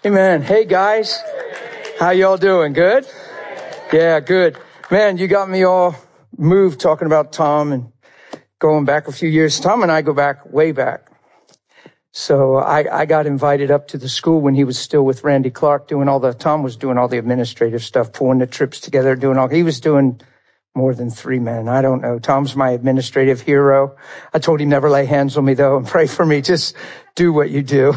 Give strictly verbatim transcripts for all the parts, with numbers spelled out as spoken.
Amen. Hey guys, how y'all doing? Good? Yeah, good. Man, you got me all moved talking about Tom and going back a few years. Tom and I go back way back. So I, I got invited up to the school when he was still with Randy Clark doing all the, Tom was doing all the administrative stuff, pulling the trips together, doing all, he was doing more than three men. I don't know. Tom's my administrative hero. I told him never lay hands on me though and pray for me. Just do what you do.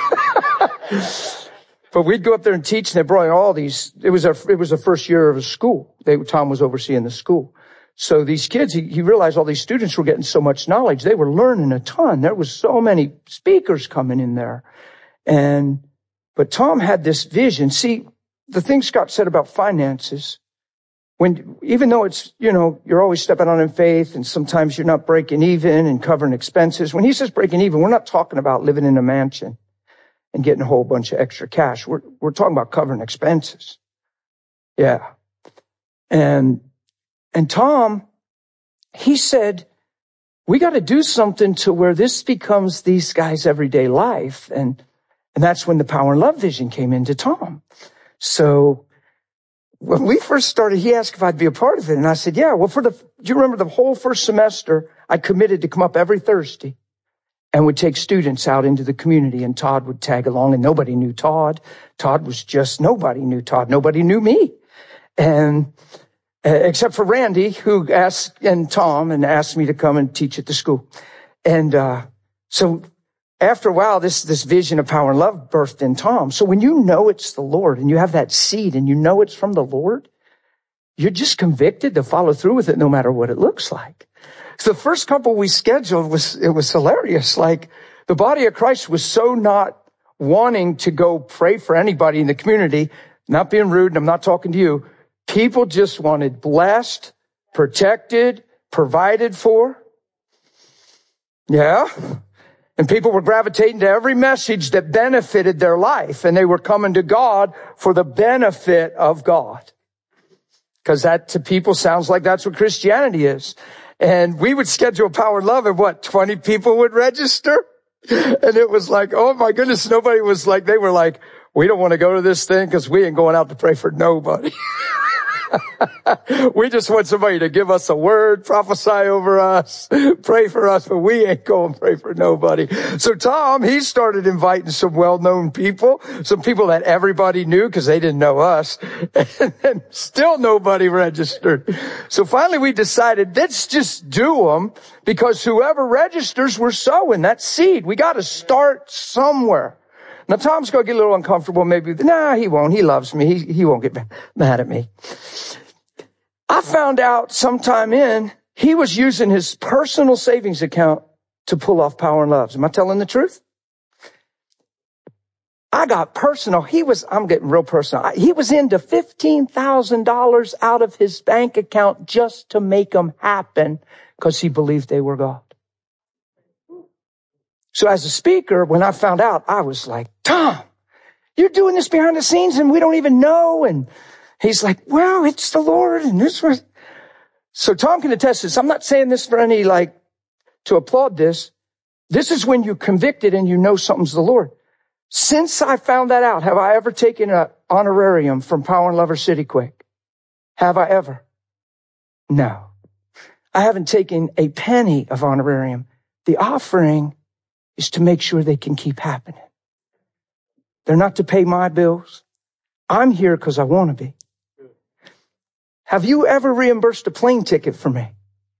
But we'd go up there and teach, and they brought in all these. It was our, it was the first year of a school. They, Tom was overseeing the school. So these kids, he, he realized all these students were getting so much knowledge. They were learning a ton. There was so many speakers coming in there. And, but Tom had this vision. See, the thing Scott said about finances, when, even though it's, you know, you're always stepping on in faith and sometimes you're not breaking even and covering expenses. When he says breaking even, we're not talking about living in a mansion and getting a whole bunch of extra cash. We're, we're talking about covering expenses. Yeah. And, and Tom, he said, we got to do something to where this becomes these guys' everyday life. And, and that's when the Power and Love vision came into Tom. So when we first started, he asked if I'd be a part of it. And I said, yeah, well, for the, do you remember the whole first semester, I committed to come up every Thursday and would take students out into the community, and Todd would tag along, and nobody knew Todd. Todd was just, nobody knew Todd. Nobody knew me. And uh, except for Randy, who asked, and Tom, and asked me to come and teach at the school. And uh so after a while, this, this vision of Power and Love birthed in Tom. So when you know it's the Lord, and you have that seed, and you know it's from the Lord, you're just convicted to follow through with it no matter what it looks like. So the first couple we scheduled was, it was hilarious. Like the body of Christ was so not wanting to go pray for anybody in the community, not being rude, and I'm not talking to you. People just wanted blessed, protected, provided for. Yeah. And people were gravitating to every message that benefited their life, and they were coming to God for the benefit of God. Because that to people sounds like that's what Christianity is. And we would schedule Power and Love, and what, twenty people would register? And it was like, oh my goodness, nobody was like, they were like, we don't want to go to this thing because we ain't going out to pray for nobody. We just want somebody to give us a word, prophesy over us, pray for us, but we ain't going to pray for nobody. So Tom, he started inviting some well-known people, some people that everybody knew because they didn't know us, and then still nobody registered. So finally we decided, let's just do them, because whoever registers, we're sowing that seed. We got to start somewhere. Now, Tom's going to get a little uncomfortable. Maybe, nah, he won't. He loves me. He, he won't get mad at me. I found out sometime in, he was using his personal savings account to pull off Power and Loves. Am I telling the truth? I got personal. He was, I'm getting real personal. He was into fifteen thousand dollars out of his bank account just to make them happen because he believed they were God. So as a speaker, when I found out, I was like, Tom, you're doing this behind the scenes and we don't even know. And he's like, well, it's the Lord. And this was, so Tom can attest this. I'm not saying this for any, like, to applaud this. This is when you're convicted and you know something's the Lord. Since I found that out, have I ever taken an honorarium from Power and Love or City Quick? Have I ever? No. I haven't taken a penny of honorarium. The offering is to make sure they can keep happening. They're not to pay my bills. I'm here because I want to be. Have you ever reimbursed a plane ticket for me?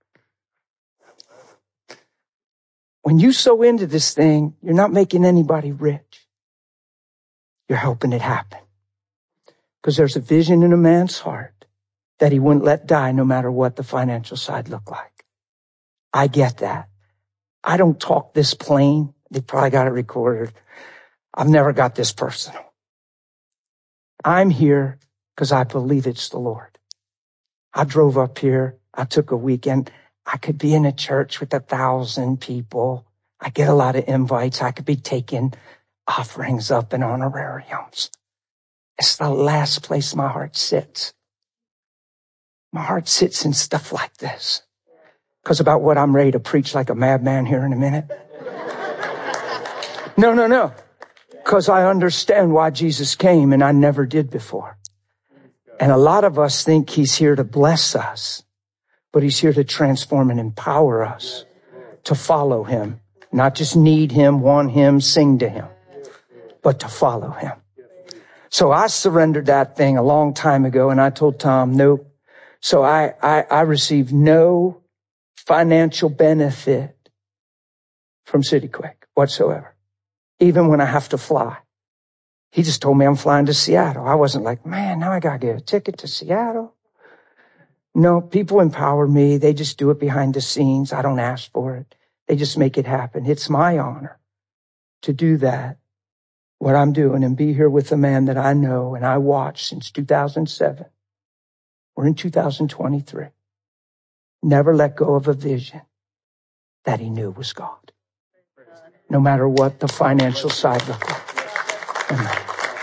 When you sow into this thing, you're not making anybody rich. You're helping it happen. Because there's a vision in a man's heart that he wouldn't let die no matter what the financial side looked like. I get that. I don't talk this plain. They probably got it recorded. I've never got this personal. I'm here because I believe it's the Lord. I drove up here. I took a weekend. I could be in a church with a thousand people. I get a lot of invites. I could be taking offerings up in honorariums. It's the last place my heart sits. My heart sits in stuff like this. Because about what I'm ready to preach like a madman here in a minute. No, no, no. Because I understand why Jesus came and I never did before. And a lot of us think he's here to bless us, but he's here to transform and empower us to follow him. Not just need him, want him, sing to him, but to follow him. So I surrendered that thing a long time ago, and I told Tom, nope. So I, I, I received no financial benefit from CityQuake whatsoever, even when I have to fly. He just told me I'm flying to Seattle. I wasn't like, man, now I got to get a ticket to Seattle. No, people empower me. They just do it behind the scenes. I don't ask for it. They just make it happen. It's my honor to do that, what I'm doing, and be here with a man that I know and I watched since two thousand seven. We're in two thousand twenty-three. Never let go of a vision that he knew was God, no matter what the financial side looked like. Amen.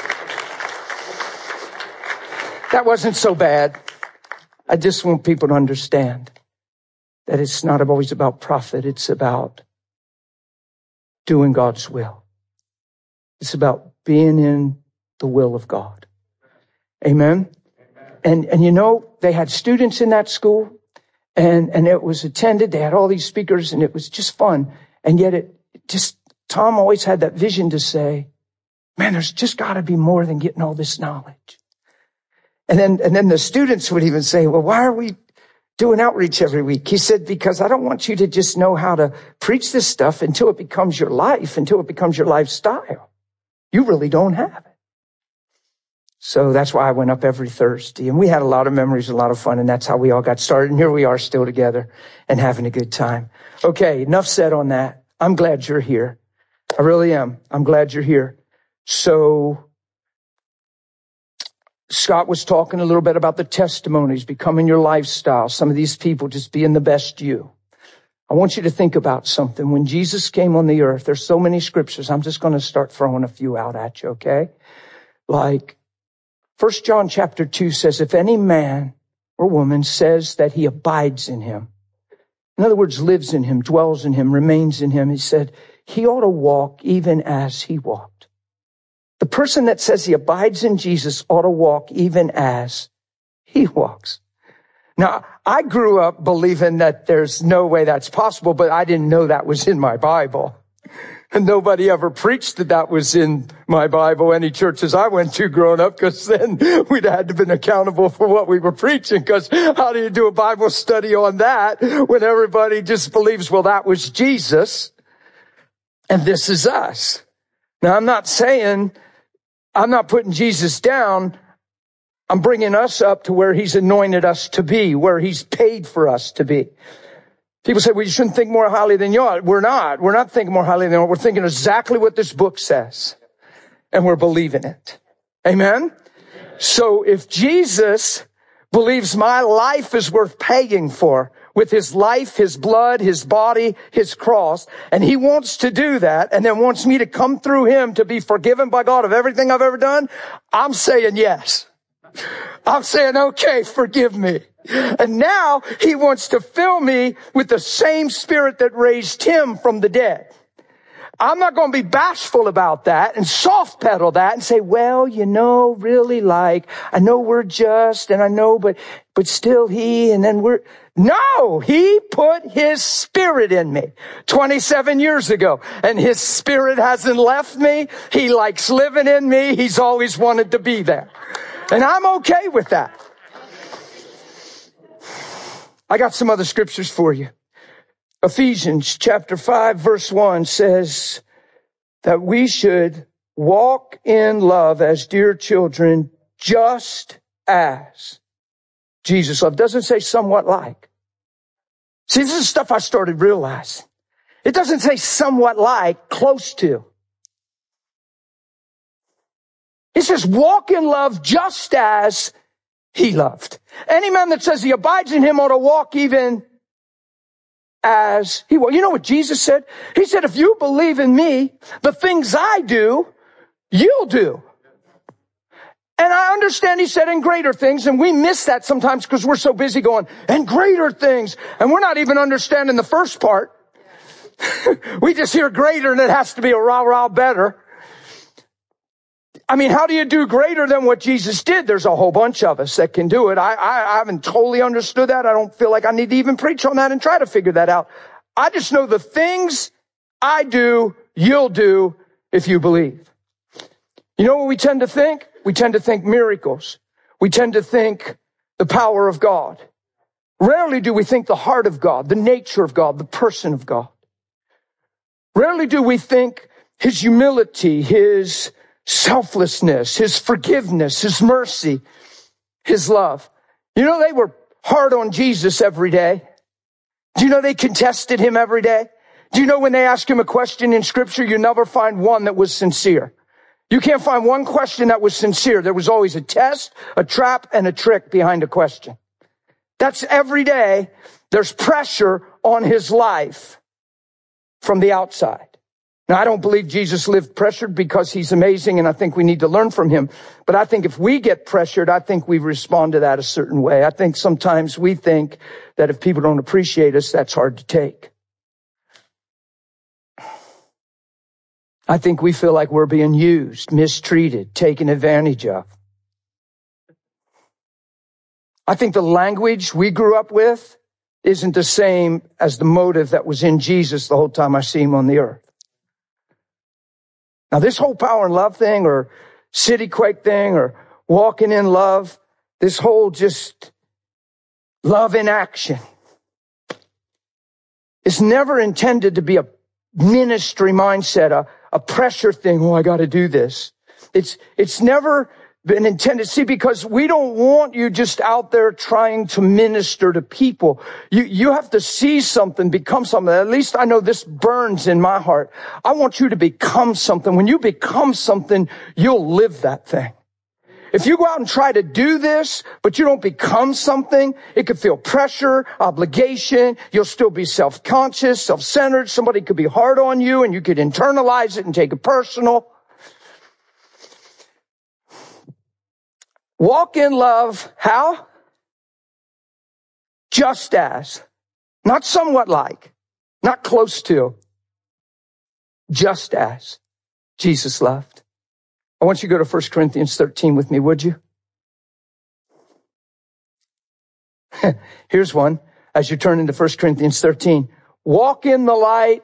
That wasn't so bad. I just want people to understand that it's not always about profit. It's about doing God's will. It's about being in the will of God. Amen. And, and you know, they had students in that school, and, and it was attended. They had all these speakers, and it was just fun. And yet it just, Tom always had that vision to say, man, there's just got to be more than getting all this knowledge. And then, and then the students would even say, well, why are we doing outreach every week? He said, because I don't want you to just know how to preach this stuff until it becomes your life, until it becomes your lifestyle. You really don't have it. So that's why I went up every Thursday. And we had a lot of memories, a lot of fun. And that's how we all got started. And here we are still together and having a good time. Okay, enough said on that. I'm glad you're here. I really am. I'm glad you're here. So Scott was talking a little bit about the testimonies, becoming your lifestyle. Some of these people just being the best you. I want you to think about something. When Jesus came on the earth, there's so many scriptures. I'm just going to start throwing a few out at you, okay? Like First John chapter two says, if any man or woman says that he abides in him, in other words, lives in him, dwells in him, remains in him, he said, he ought to walk even as he walked. The person that says he abides in Jesus ought to walk even as he walks. Now, I grew up believing that there's no way that's possible, but I didn't know that was in my Bible. And nobody ever preached that that was in my Bible, any churches I went to growing up, because then we'd had to been accountable for what we were preaching, because how do you do a Bible study on that when everybody just believes, well, that was Jesus and this is us? Now, I'm not saying, I'm not putting Jesus down. I'm bringing us up to where he's anointed us to be, where he's paid for us to be. People say, well, you shouldn't think more highly than you ought. We're not. We're not thinking more highly than you ought. We're thinking exactly what this book says. And we're believing it. Amen? So if Jesus believes my life is worth paying for with his life, his blood, his body, his cross, and he wants to do that and then wants me to come through him to be forgiven by God of everything I've ever done, I'm saying yes. I'm saying, okay, forgive me. And now he wants to fill me with the same spirit that raised him from the dead. I'm not going to be bashful about that and soft pedal that and say, well, you know, really like, I know we're just and I know, but, but still he, and then we're, no, he put his spirit in me twenty-seven years ago, and his spirit hasn't left me. He likes living in me. He's always wanted to be there. And I'm okay with that. I got some other scriptures for you. Ephesians chapter five verse one says that we should walk in love as dear children, just as Jesus loved. It doesn't say somewhat like. See, this is stuff I started realizing. It doesn't say somewhat like, close to. It says walk in love just as he loved. Any man that says he abides in him ought to walk even as he walked. You know what Jesus said? He said, if you believe in me, the things I do, you'll do. And I understand he said in greater things, and we miss that sometimes because we're so busy going, and greater things. And we're not even understanding the first part. We just hear greater and it has to be a rah, rah better. I mean, how do you do greater than what Jesus did? There's a whole bunch of us that can do it. I, I, I haven't totally understood that. I don't feel like I need to even preach on that and try to figure that out. I just know the things I do, you'll do if you believe. You know what we tend to think? We tend to think miracles. We tend to think the power of God. Rarely do we think the heart of God, the nature of God, the person of God. Rarely do we think his humility, his selflessness, his forgiveness, his mercy, his love. You know, they were hard on Jesus every day. Do you know they contested him every day? Do you know when they ask him a question in scripture, you never find one that was sincere? You can't find one question that was sincere. There was always a test, a trap, and a trick behind a question. That's every day. There's pressure on his life from the outside. Now, I don't believe Jesus lived pressured because he's amazing, and I think we need to learn from him. But I think if we get pressured, I think we respond to that a certain way. I think sometimes we think that if people don't appreciate us, that's hard to take. I think we feel like we're being used, mistreated, taken advantage of. I think the language we grew up with isn't the same as the motive that was in Jesus the whole time I see him on the earth. Now, this whole power and love thing, or city quake thing, or walking in love, this whole just love in action, is never intended to be a ministry mindset, a, a pressure thing. Oh, I got to do this. It's, it's never been intended. See, because we don't want you just out there trying to minister to people. You, you have to see something, become something. At least I know this burns in my heart. I want you to become something. When you become something, you'll live that thing. If you go out and try to do this, but you don't become something, it could feel pressure, obligation. You'll still be self-conscious, self-centered. Somebody could be hard on you and you could internalize it and take it personal. Walk in love. How? Just as. Not somewhat like. Not close to. Just as Jesus loved. I want you to go to First Corinthians thirteen with me, would you? Here's one. As you turn into First Corinthians thirteen. Walk in the light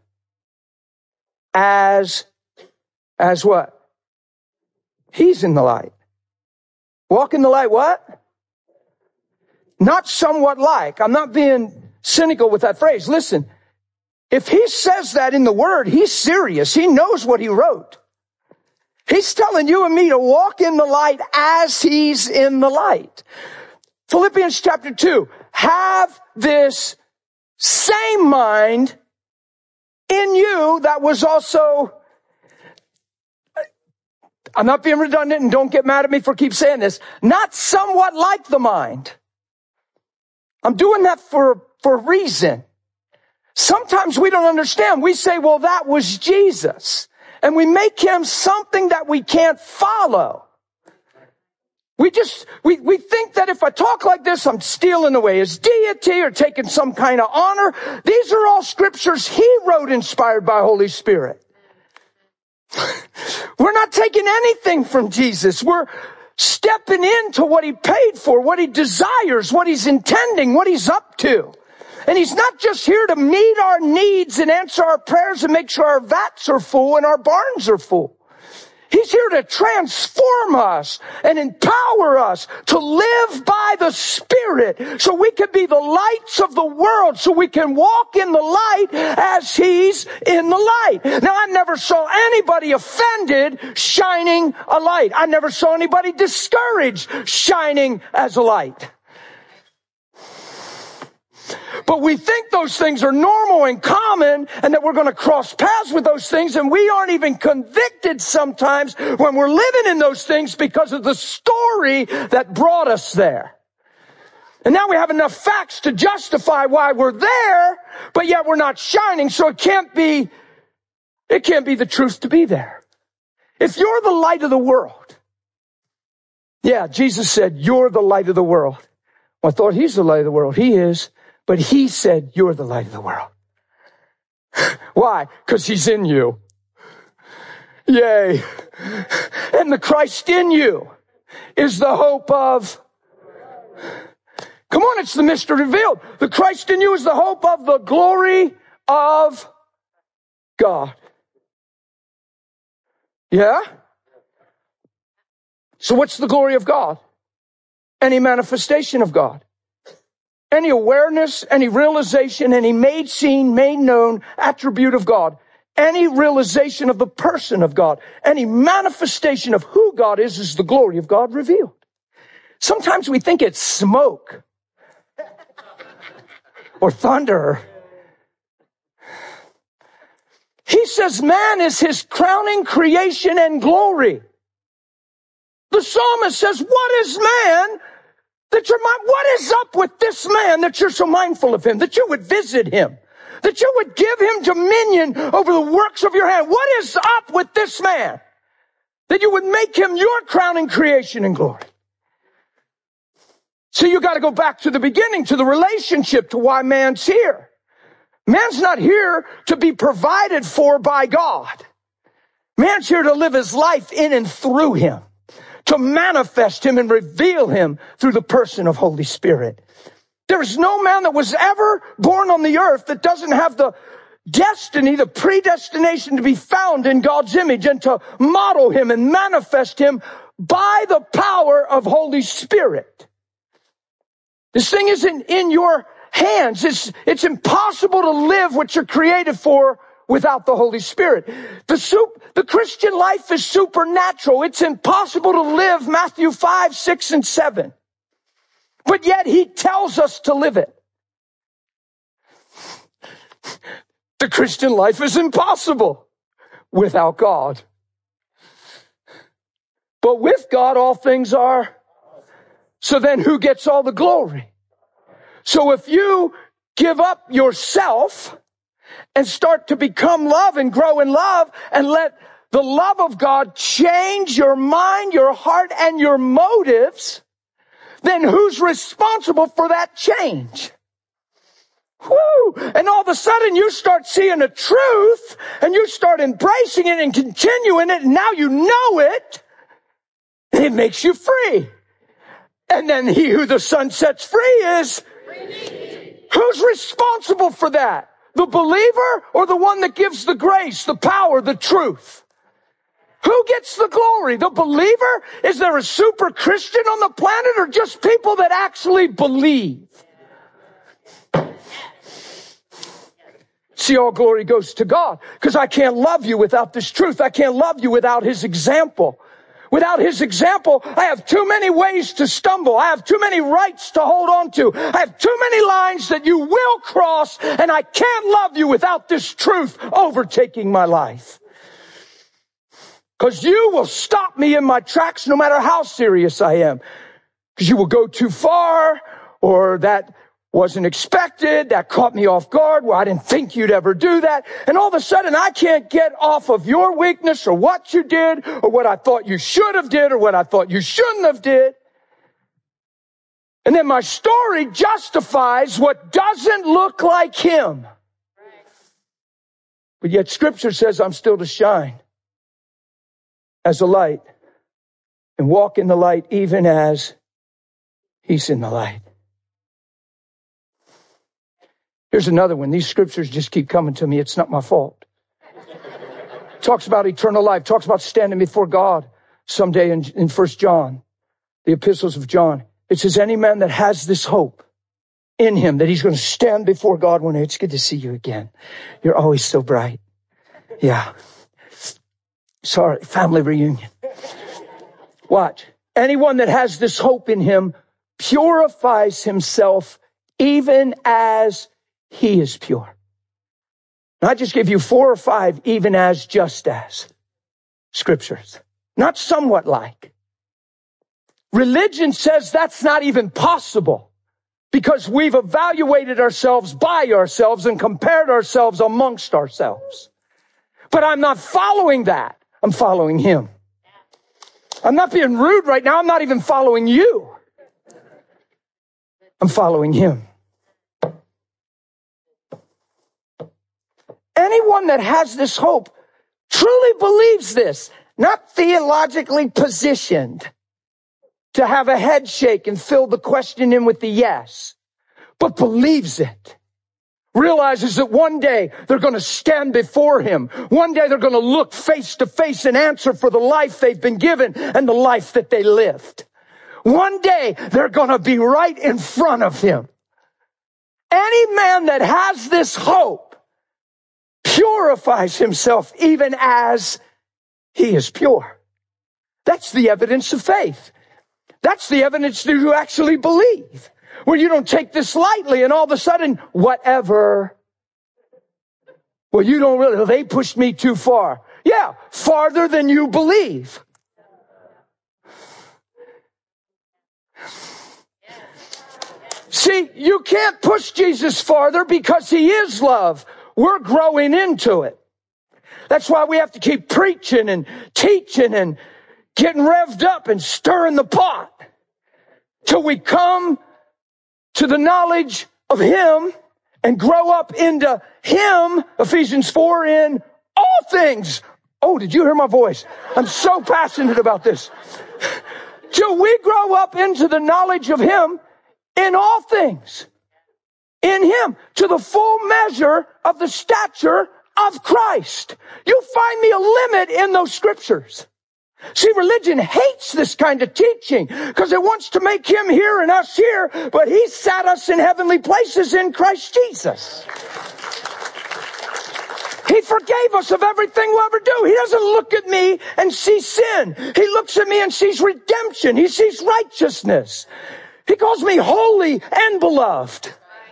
as, as what? He's in the light. Walk in the light, what? Not somewhat like. I'm not being cynical with that phrase. Listen, if he says that in the word, he's serious. He knows what he wrote. He's telling you and me to walk in the light as he's in the light. Philippians chapter two. Have this same mind in you that was also... I'm not being redundant, and don't get mad at me for keep saying this. Not somewhat like the mind. I'm doing that for, for a reason. Sometimes we don't understand. We say, well, that was Jesus. And we make him something that we can't follow. We just, we, we think that if I talk like this, I'm stealing away his deity or taking some kind of honor. These are all scriptures he wrote inspired by Holy Spirit. We're not taking anything from Jesus. We're stepping into what he paid for, what he desires, what he's intending, what he's up to. And he's not just here to meet our needs and answer our prayers and make sure our vats are full and our barns are full. He's here to transform us and empower us to live by the Spirit so we can be the lights of the world, so we can walk in the light as he's in the light. Now, I never saw anybody offended shining a light. I never saw anybody discouraged shining as a light. But we think those things are normal and common and that we're going to cross paths with those things, and we aren't even convicted sometimes when we're living in those things because of the story that brought us there. And now we have enough facts to justify why we're there, but yet we're not shining, so it can't be, it can't be the truth to be there. If you're the light of the world, yeah, Jesus said, you're the light of the world. Well, I thought he's the light of the world. He is. But he said, you're the light of the world. Why? Because he's in you. Yea. And the Christ in you is the hope of, come on, it's the mystery revealed. The Christ in you is the hope of the glory of God. Yeah? So what's the glory of God? Any manifestation of God. Any awareness, any realization, any made seen, made known attribute of God. Any realization of the person of God. Any manifestation of who God is is the glory of God revealed. Sometimes we think it's smoke or thunder. He says man is his crowning creation and glory. The psalmist says, what is man that you're, what is up with this man that you're so mindful of him, that you would visit him, that you would give him dominion over the works of your hand? What is up with this man that you would make him your crowning creation and glory? So you got to go back to the beginning, to the relationship, to why man's here. Man's not here to be provided for by God. Man's here to live his life in and through him, to manifest him and reveal him through the person of Holy Spirit. There's no man that was ever born on the earth that doesn't have the destiny, the predestination to be found in God's image and to model him and manifest him by the power of Holy Spirit. This thing isn't in your hands. It's, it's impossible to live what you're created for without the Holy Spirit. The, sup- the Christian life is supernatural. It's impossible to live Matthew five, six, and seven. But yet he tells us to live it. The Christian life is impossible without God. But with God, all things are. So then who gets all the glory? So if you give up yourself and start to become love and grow in love and let the love of God change your mind, your heart, and your motives, then who's responsible for that change? Woo! And all of a sudden you start seeing a truth and you start embracing it and continuing it, and now you know it. It makes you free. And then he who the Son sets free is free. Who's responsible for that? The believer or the one that gives the grace, the power, the truth? Who gets the glory? The believer? Is there a super Christian on the planet or just people that actually believe? See, all glory goes to God, because I can't love you without this truth. I can't love you without his example. Without his example, I have too many ways to stumble. I have too many rights to hold on to. I have too many lines that you will cross, and I can't love you without this truth overtaking my life. Because you will stop me in my tracks no matter how serious I am. Because you will go too far, or that wasn't expected, that caught me off guard, well, I didn't think you'd ever do that. And all of a sudden, I can't get off of your weakness or what you did or what I thought you should have did or what I thought you shouldn't have did. And then my story justifies what doesn't look like him. But yet Scripture says I'm still to shine as a light and walk in the light even as he's in the light. Here's another one. These scriptures just keep coming to me. It's not my fault. Talks about eternal life. Talks about standing before God someday in, in First John, the epistles of John. It says, any man that has this hope in him, that he's going to stand before God one day. It's good to see you again. You're always so bright. Yeah. Sorry, family reunion. Watch. Anyone that has this hope in him purifies himself even as he is pure. And I just give you four or five even as, just as scriptures. Not somewhat like. Religion says that's not even possible because we've evaluated ourselves by ourselves and compared ourselves amongst ourselves. But I'm not following that. I'm following him. I'm not being rude right now. I'm not even following you. I'm following him. Anyone that has this hope truly believes this, not theologically positioned to have a head shake and fill the question in with the yes, but believes it, realizes that one day they're going to stand before him. One day they're going to look face to face and answer for the life they've been given and the life that they lived. One day they're going to be right in front of him. Any man that has this hope purifies himself even as he is pure. That's the evidence of faith. That's the evidence that you actually believe. Where you don't take this lightly and all of a sudden, whatever. Well, you don't really, they pushed me too far. Yeah, farther than you believe. See, you can't push Jesus farther because he is love. We're growing into it. That's why we have to keep preaching and teaching and getting revved up and stirring the pot till we come to the knowledge of him and grow up into him, Ephesians four, in all things. Oh, did you hear my voice? I'm so passionate about this. Till we grow up into the knowledge of him in all things. In him, to the full measure of the stature of Christ. You'll find me a limit in those scriptures. See, religion hates this kind of teaching because it wants to make him here and us here, but he sat us in heavenly places in Christ Jesus. He forgave us of everything we'll ever do. He doesn't look at me and see sin. He looks at me and sees redemption. He sees righteousness. He calls me holy and beloved.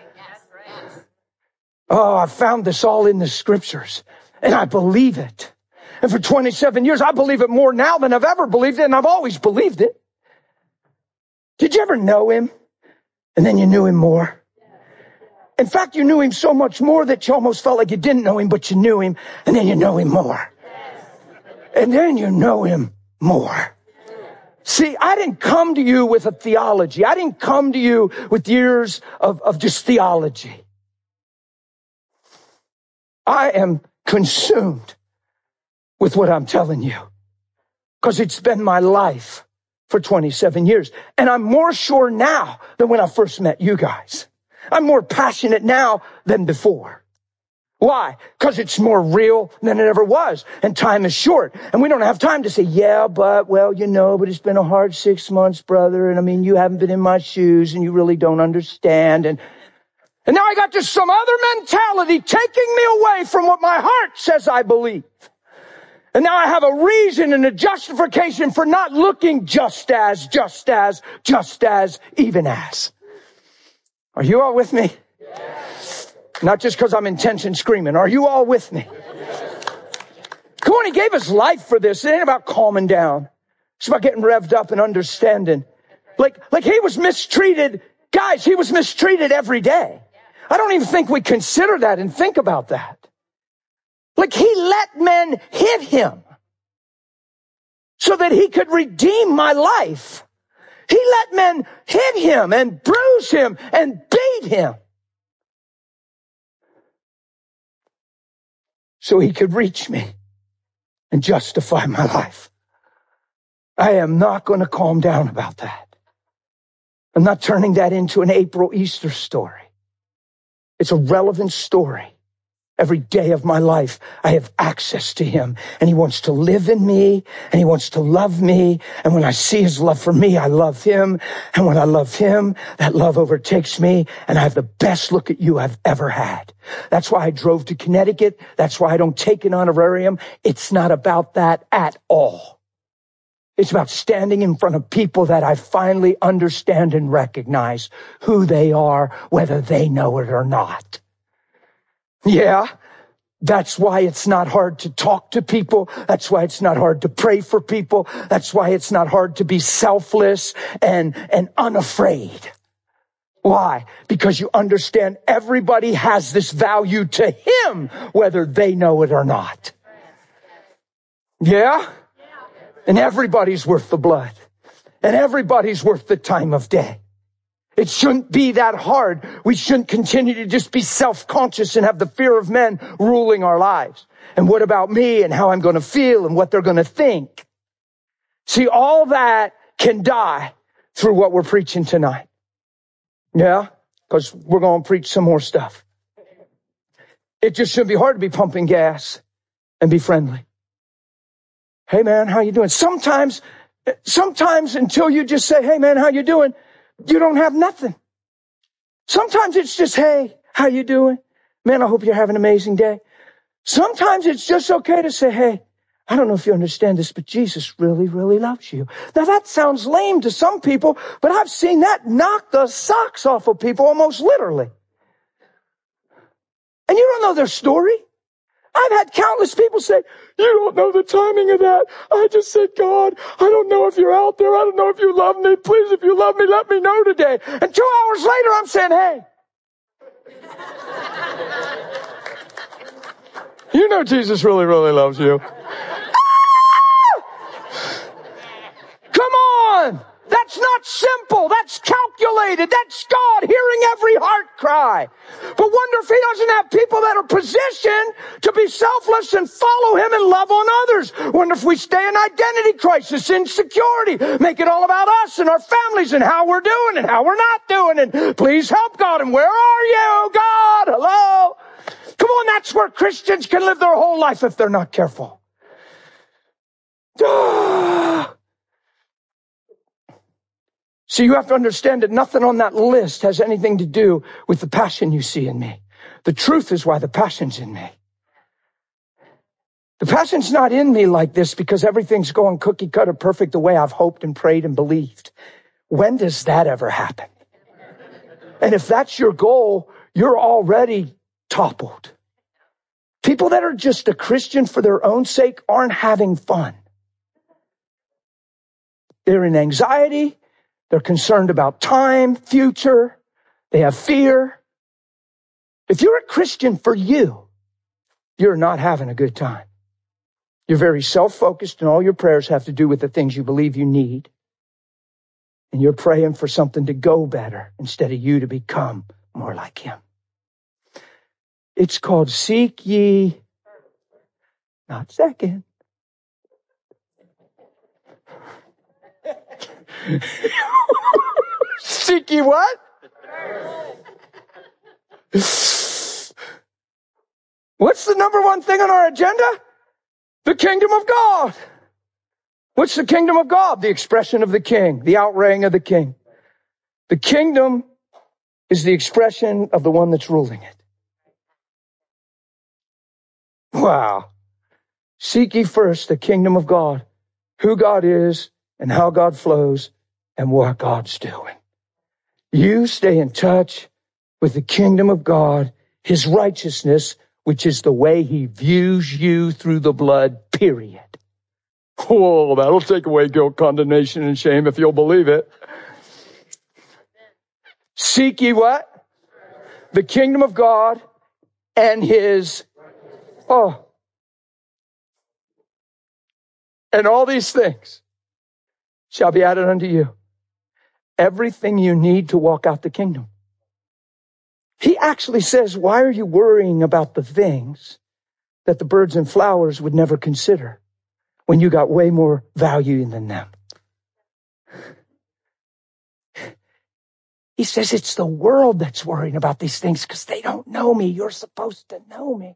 Oh, I found this all in the scriptures, and I believe it. And for twenty-seven years, I believe it more now than I've ever believed it, and I've always believed it. Did you ever know him? And then you knew him more? In fact, you knew him so much more that you almost felt like you didn't know him, but you knew him, and then you know him more. And then you know him more. See, I didn't come to you with a theology. I didn't come to you with years of, of just theology. I am consumed with what I'm telling you, because it's been my life for twenty-seven years. And I'm more sure now than when I first met you guys. I'm more passionate now than before. Why? Because it's more real than it ever was. And time is short. And we don't have time to say, yeah, but, well, you know, but it's been a hard six months, brother. And I mean, you haven't been in my shoes and you really don't understand. And And now I got just some other mentality taking me away from what my heart says I believe. And now I have a reason and a justification for not looking just as, just as, just as, even as. Are you all with me? Yes. Not just because I'm intense and screaming. Are you all with me? Yes. Come on, he gave us life for this. It ain't about calming down. It's about getting revved up and understanding. Like, like he was mistreated. Guys, he was mistreated every day. I don't even think we consider that and think about that. Like he let men hit him so that he could redeem my life. He let men hit him and bruise him and beat him so he could reach me and justify my life. I am not going to calm down about that. I'm not turning that into an April Easter story. It's a relevant story. Every day of my life, I have access to him, and he wants to live in me, and he wants to love me. And when I see his love for me, I love him. And when I love him, that love overtakes me, and I have the best look at you I've ever had. That's why I drove to Connecticut. That's why I don't take an honorarium. It's not about that at all. It's about standing in front of people that I finally understand and recognize who they are, whether they know it or not. Yeah, that's why it's not hard to talk to people. That's why it's not hard to pray for people. That's why it's not hard to be selfless and, and unafraid. Why? Because you understand everybody has this value to him, whether they know it or not. Yeah? And everybody's worth the blood. And everybody's worth the time of day. It shouldn't be that hard. We shouldn't continue to just be self-conscious and have the fear of men ruling our lives. And what about me and how I'm going to feel and what they're going to think? See, all that can die through what we're preaching tonight. Yeah? Because we're going to preach some more stuff. It just shouldn't be hard to be pumping gas and be friendly. Hey man, how you doing? Sometimes, sometimes until you just say, hey man, how you doing? You don't have nothing. Sometimes it's just, hey, how you doing? Man, I hope you're having an amazing day. Sometimes it's just okay to say, hey, I don't know if you understand this, but Jesus really, really loves you. Now that sounds lame to some people, but I've seen that knock the socks off of people almost literally. And you don't know their story. I've had countless people say, you don't know the timing of that. I just said, God, I don't know if you're out there. I don't know if you love me. Please, if you love me, let me know today. And two hours later, I'm saying, hey. You know Jesus really, really loves you. Ah! Come on. That's not simple. That's calculated. That's God hearing every heart cry. But wonder if he doesn't have people that are positioned to be selfless and follow him and love on others. Wonder if we stay in identity crisis, insecurity, make it all about us and our families and how we're doing and how we're not doing. And please help God. And where are you, God? Hello? Come on, that's where Christians can live their whole life if they're not careful. Ah. So you have to understand that nothing on that list has anything to do with the passion you see in me. The truth is why the passion's in me. The passion's not in me like this because everything's going cookie cutter perfect the way I've hoped and prayed and believed. When does that ever happen? And if that's your goal, you're already toppled. People that are just a Christian for their own sake aren't having fun. They're in anxiety. They're concerned about time, future. They have fear. If you're a Christian for you, you're not having a good time. You're very self-focused and all your prayers have to do with the things you believe you need. And you're praying for something to go better instead of you to become more like him. It's called seek ye, not second. Seek ye what? What's the number one thing on our agenda? The kingdom of God. What's the kingdom of God? The expression of the king, the outraying of the king. The kingdom is the expression of the one that's ruling it. Wow. Seek ye first the kingdom of God, who God is and how God flows and what God's doing. You stay in touch with the kingdom of God, his righteousness, which is the way he views you through the blood, period. Oh, that'll take away guilt, condemnation, and shame if you'll believe it. Seek ye what? The kingdom of God and his, oh, and all these things shall be added unto you. Everything you need to walk out the kingdom. He actually says, why are you worrying about the things that the birds and flowers would never consider when you got way more value than them? He says it's the world that's worrying about these things because they don't know me. You're supposed to know me.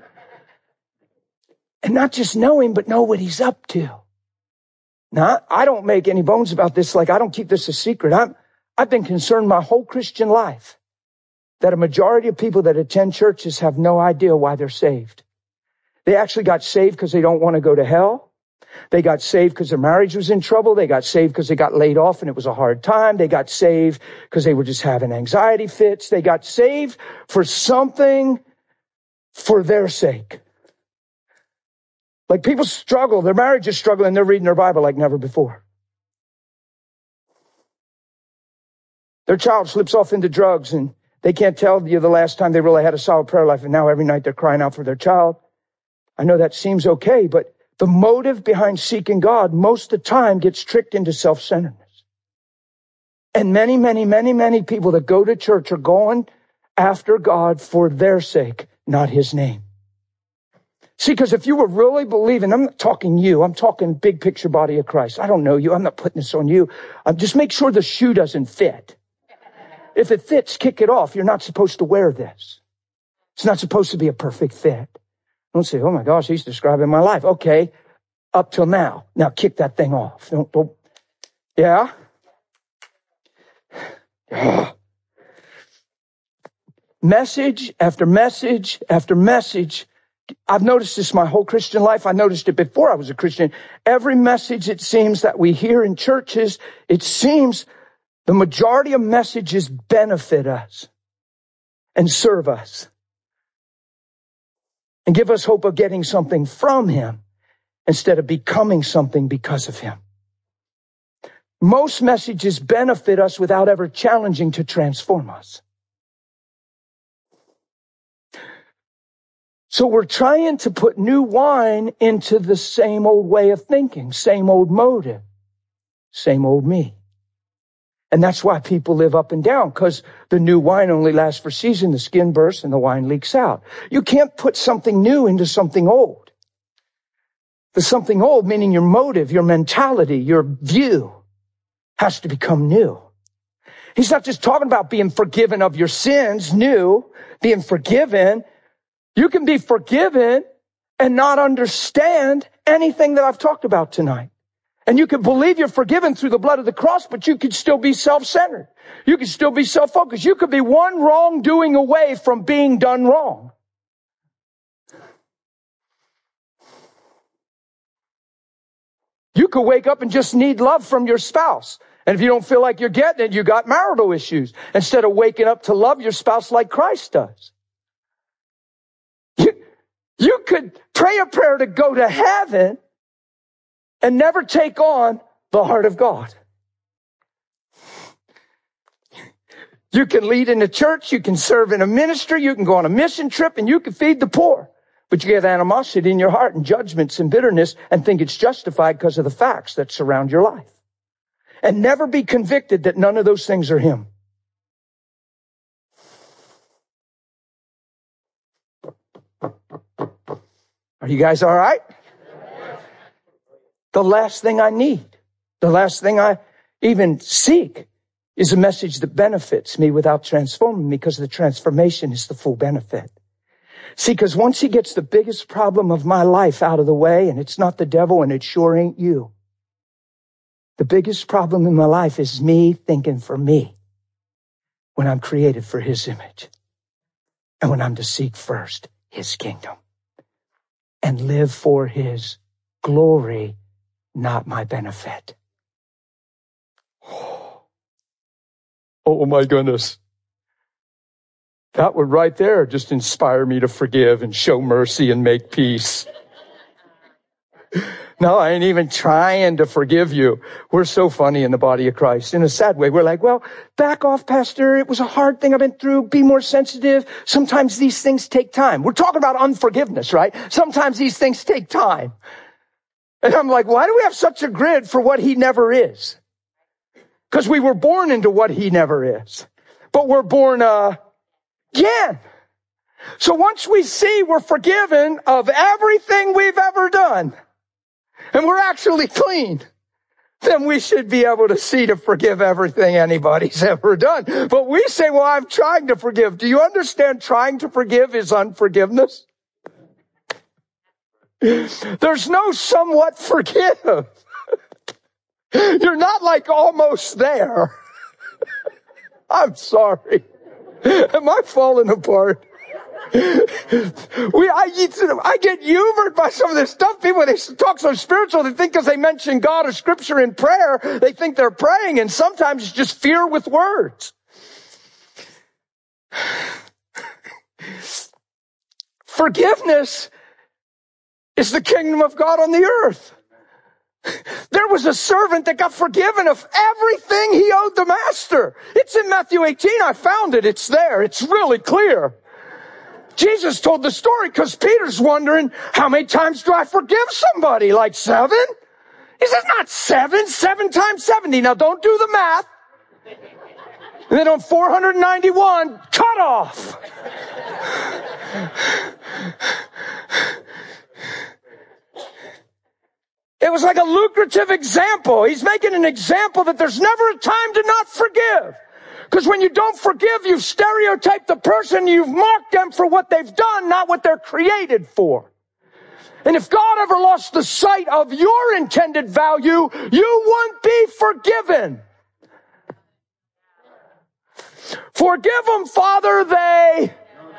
And not just know him, but know what he's up to. Now, I don't make any bones about this. Like, I don't keep this a secret. I'm, I've been concerned my whole Christian life that a majority of people that attend churches have no idea why they're saved. They actually got saved because they don't want to go to hell. They got saved because their marriage was in trouble. They got saved because they got laid off and it was a hard time. They got saved because they were just having anxiety fits. They got saved for something for their sake. Like people struggle, their marriage is struggling, they're reading their Bible like never before. Their child slips off into drugs and they can't tell you the last time they really had a solid prayer life, and now every night they're crying out for their child. I know that seems okay, but the motive behind seeking God most of the time gets tricked into self-centeredness. And many, many, many, many people that go to church are going after God for their sake, not his name. See, because if you were really believing, I'm not talking you, I'm talking big picture body of Christ. I don't know you. I'm not putting this on you. Um, just make sure the shoe doesn't fit. If it fits, kick it off. You're not supposed to wear this. It's not supposed to be a perfect fit. Don't say, oh my gosh, he's describing my life. Okay, up till now. Now kick that thing off. Don't, don't yeah? Message after message after message. I've noticed this my whole Christian life. I noticed it before I was a Christian. Every message, it seems, that we hear in churches, it seems the majority of messages benefit us and serve us and give us hope of getting something from him instead of becoming something because of him. Most messages benefit us without ever challenging to transform us. So we're trying to put new wine into the same old way of thinking, same old motive, same old me. And that's why people live up and down, because the new wine only lasts for season, the skin bursts and the wine leaks out. You can't put something new into something old. The something old, meaning your motive, your mentality, your view, has to become new. He's not just talking about being forgiven of your sins, new, being forgiven. You can be forgiven and not understand anything that I've talked about tonight. And you can believe you're forgiven through the blood of the cross, but you could still be self-centered. You could still be self-focused. You could be one wrongdoing away from being done wrong. You could wake up and just need love from your spouse. And if you don't feel like you're getting it, you got marital issues. Instead of waking up to love your spouse like Christ does. You, you could pray a prayer to go to heaven and never take on the heart of God. You can lead in a church, you can serve in a ministry, you can go on a mission trip, and you can feed the poor. But you have animosity in your heart and judgments and bitterness and think it's justified because of the facts that surround your life. And never be convicted that none of those things are him. Are you guys all right? The last thing I need, the last thing I even seek is a message that benefits me without transforming me, because the transformation is the full benefit. See, because once he gets the biggest problem of my life out of the way, and it's not the devil and it sure ain't you. The biggest problem in my life is me thinking for me when I'm created for his image and when I'm to seek first his kingdom and live for his glory, not my benefit. Oh my goodness. That would right there just inspire me to forgive and show mercy and make peace. No, I ain't even trying to forgive you. We're so funny in the body of Christ. In a sad way, we're like, well, back off, Pastor. It was a hard thing I've been through. Be more sensitive. Sometimes these things take time. We're talking about unforgiveness, right? Sometimes these things take time. And I'm like, why do we have such a grid for what he never is? Because we were born into what he never is. But we're born uh, again. So once we see we're forgiven of everything we've ever done, and we're actually clean, then we should be able to see to forgive everything anybody's ever done. But we say, well, I'm trying to forgive. Do you understand trying to forgive is unforgiveness? There's no somewhat forgive. You're not like almost there. I'm sorry. Am I falling apart? We, I, I get humored by some of this stuff. People, they talk so spiritual, they think because they mention God or scripture in prayer, they think they're praying, and sometimes it's just fear with words. Forgiveness is the kingdom of God on the earth. There was a servant that got forgiven of everything he owed the master. It's in Matthew eighteen. I found it. It's there. It's really clear. Jesus told the story because Peter's wondering, how many times do I forgive somebody? Like seven? He says, not seven, seven times seventy. Now don't do the math. And then on four hundred ninety-one, cut off. It was like a lucrative example. He's making an example that there's never a time to not forgive. Because when you don't forgive, you've stereotyped the person, you've marked them for what they've done, not what they're created for. And if God ever lost the sight of your intended value, you won't be forgiven. Forgive them, Father, they...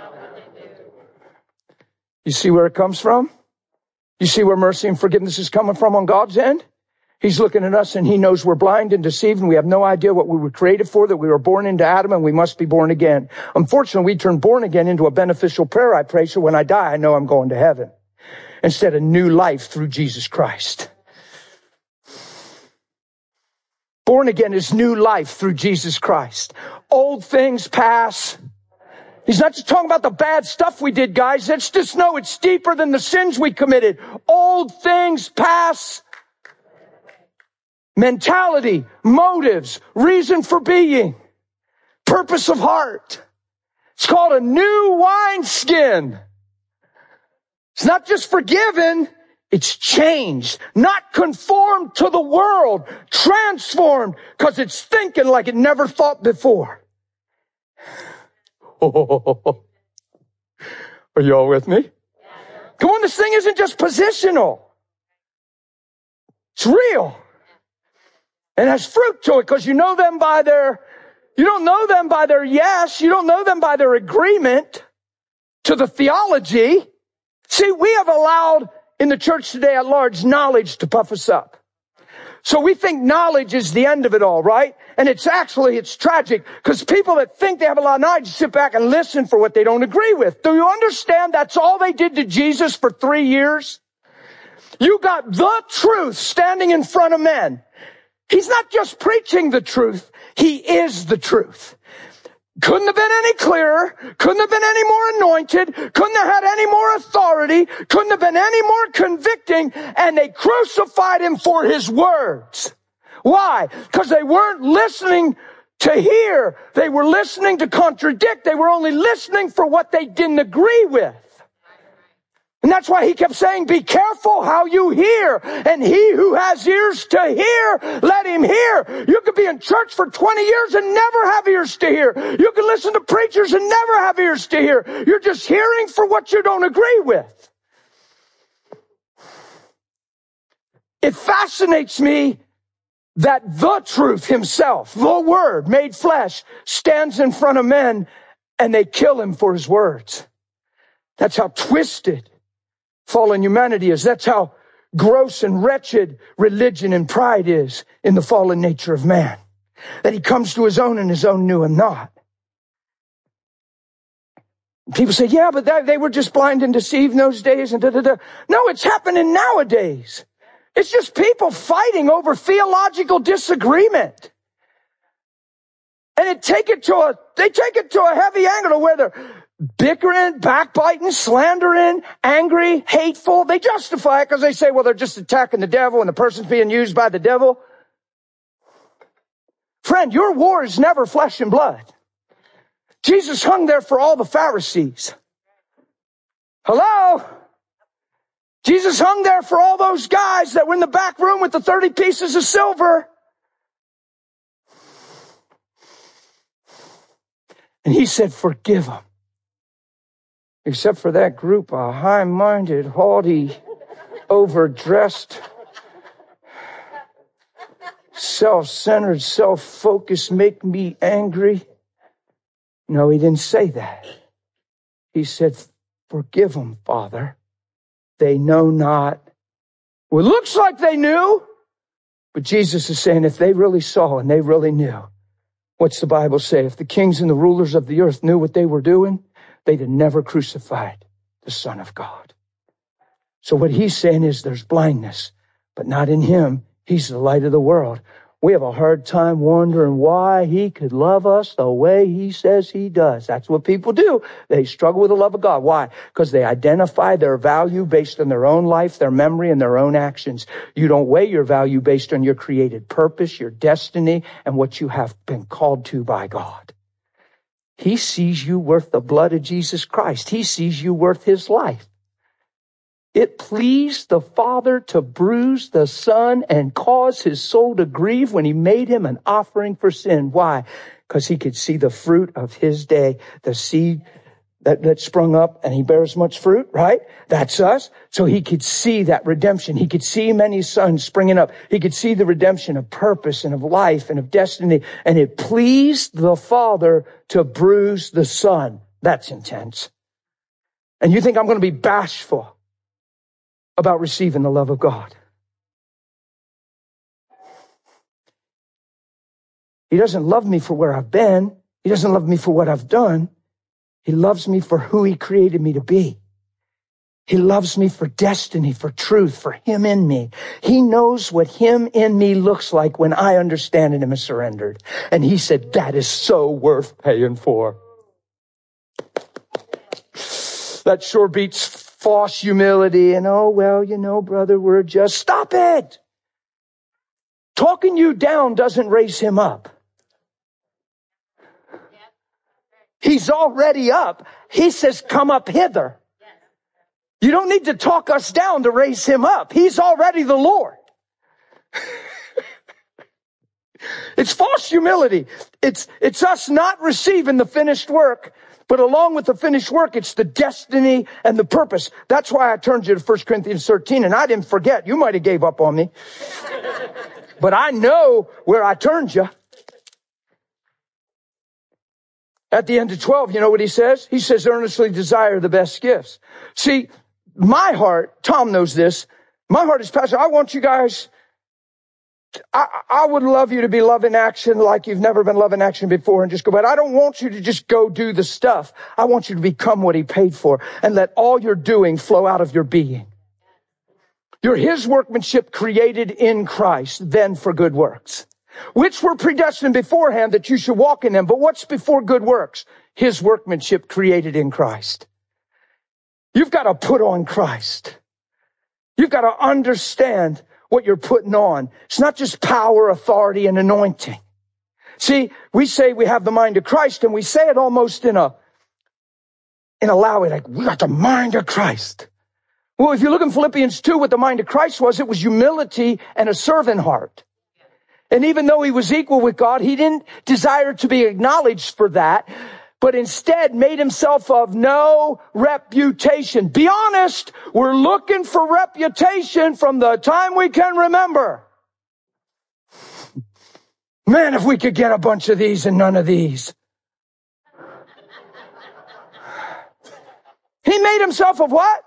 You see where it comes from? You see where mercy and forgiveness is coming from on God's end? He's looking at us and he knows we're blind and deceived and we have no idea what we were created for, that we were born into Adam and we must be born again. Unfortunately, we turn born again into a beneficial prayer I pray, so when I die, I know I'm going to heaven. Instead of new life through Jesus Christ. Born again is new life through Jesus Christ. Old things pass. He's not just talking about the bad stuff we did, guys. Let's just know it's deeper than the sins we committed. Old things pass. Mentality, motives, reason for being, purpose of heart. It's called a new wineskin. It's not just forgiven, it's changed. Not conformed to the world, transformed, because it's thinking like it never thought before. Oh, are you all with me? Come on, this thing isn't just positional. It's real. And has fruit to it, because you know them by their, you don't know them by their yes, you don't know them by their agreement to the theology. See, we have allowed in the church today at large knowledge to puff us up. So we think knowledge is the end of it all, right? And it's actually, it's tragic, because people that think they have a lot of knowledge sit back and listen for what they don't agree with. Do you understand that's all they did to Jesus for three years? You got the truth standing in front of men. He's not just preaching the truth, he is the truth. Couldn't have been any clearer, couldn't have been any more anointed, couldn't have had any more authority, couldn't have been any more convicting, and they crucified him for his words. Why? Because they weren't listening to hear, they were listening to contradict, they were only listening for what they didn't agree with. And that's why he kept saying, be careful how you hear. And he who has ears to hear, let him hear. You could be in church for twenty years and never have ears to hear. You can listen to preachers and never have ears to hear. You're just hearing for what you don't agree with. It fascinates me that the truth himself, the word made flesh, stands in front of men and they kill him for his words. That's how twisted fallen humanity is. That's how gross and wretched religion and pride is in the fallen nature of man. That he comes to his own and his own knew him not. People say, yeah, but that, they were just blind and deceived in those days and da da da. No, it's happening nowadays. It's just people fighting over theological disagreement. And it take it to a, they take it to a heavy angle where they're bickering, backbiting, slandering, angry, hateful. They justify it because they say, well, they're just attacking the devil and the person's being used by the devil. Friend, your war is never flesh and blood. Jesus hung there for all the Pharisees. Hello? Jesus hung there for all those guys that were in the back room with the thirty pieces of silver. And he said, forgive them. Except for that group of high-minded, haughty, overdressed, self-centered, self-focused, make me angry. No, he didn't say that. He said, forgive them, Father. They know not. Well, it looks like they knew. But Jesus is saying if they really saw and they really knew, what's the Bible say? If the kings and the rulers of the earth knew what they were doing, they'd have never crucified the Son of God. So what he's saying is there's blindness, but not in him. He's the light of the world. We have a hard time wondering why he could love us the way he says he does. That's what people do. They struggle with the love of God. Why? Because they identify their value based on their own life, their memory, and their own actions. You don't weigh your value based on your created purpose, your destiny, and what you have been called to by God. He sees you worth the blood of Jesus Christ. He sees you worth his life. It pleased the Father to bruise the Son and cause his soul to grieve when he made him an offering for sin. Why? Because he could see the fruit of his day, the seed that, that sprung up, and he bears much fruit, right? That's us. So he could see that redemption. He could see many sons springing up. He could see the redemption of purpose and of life and of destiny. And it pleased the Father to bruise the Son. That's intense. And you think I'm going to be bashful about receiving the love of God? He doesn't love me for where I've been. He doesn't love me for what I've done. He loves me for who he created me to be. He loves me for destiny, for truth, for him in me. He knows what him in me looks like when I understand it and am surrendered. And he said, that is so worth paying for. That sure beats false humility and, oh, well, you know, brother, we're just, stop it. Talking you down doesn't raise him up. He's already up. He says, come up hither. You don't need to talk us down to raise him up. He's already the Lord. It's false humility. It's, it's us not receiving the finished work. But along with the finished work, it's the destiny and the purpose. That's why I turned you to First Corinthians thirteen, and I didn't forget. You might have gave up on me. But I know where I turned you. At the end of twelve, you know what he says? He says, earnestly desire the best gifts. See, my heart, Tom knows this, my heart is passionate. I want you guys, I, I would love you to be loving action like you've never been loving action before and just go, but I don't want you to just go do the stuff. I want you to become what he paid for and let all you're doing flow out of your being. You're his workmanship created in Christ, then for good works, which were predestined beforehand that you should walk in them. But what's before good works? His workmanship created in Christ. You've got to put on Christ. You've got to understand what you're putting on. It's not just power, authority, and anointing. See, we say we have the mind of Christ, and we say it almost in a, in a loud way, like, we got the mind of Christ. Well, if you look in Philippians two, what the mind of Christ was, it was humility and a servant heart. And even though he was equal with God, he didn't desire to be acknowledged for that, but instead made himself of no reputation. Be honest, we're looking for reputation from the time we can remember. Man, if we could get a bunch of these and none of these. He made himself of what?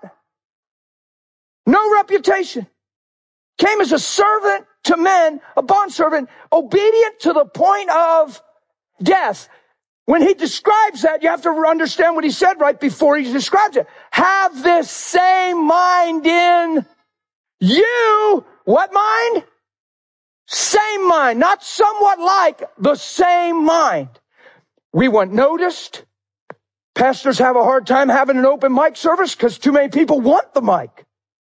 No reputation. Came as a servant to men, a bondservant, obedient to the point of death. When he describes that, you have to understand what he said right before he describes it. Have this same mind in you. What mind? Same mind. Not somewhat like, the same mind. We want noticed. Pastors have a hard time having an open mic service because too many people want the mic.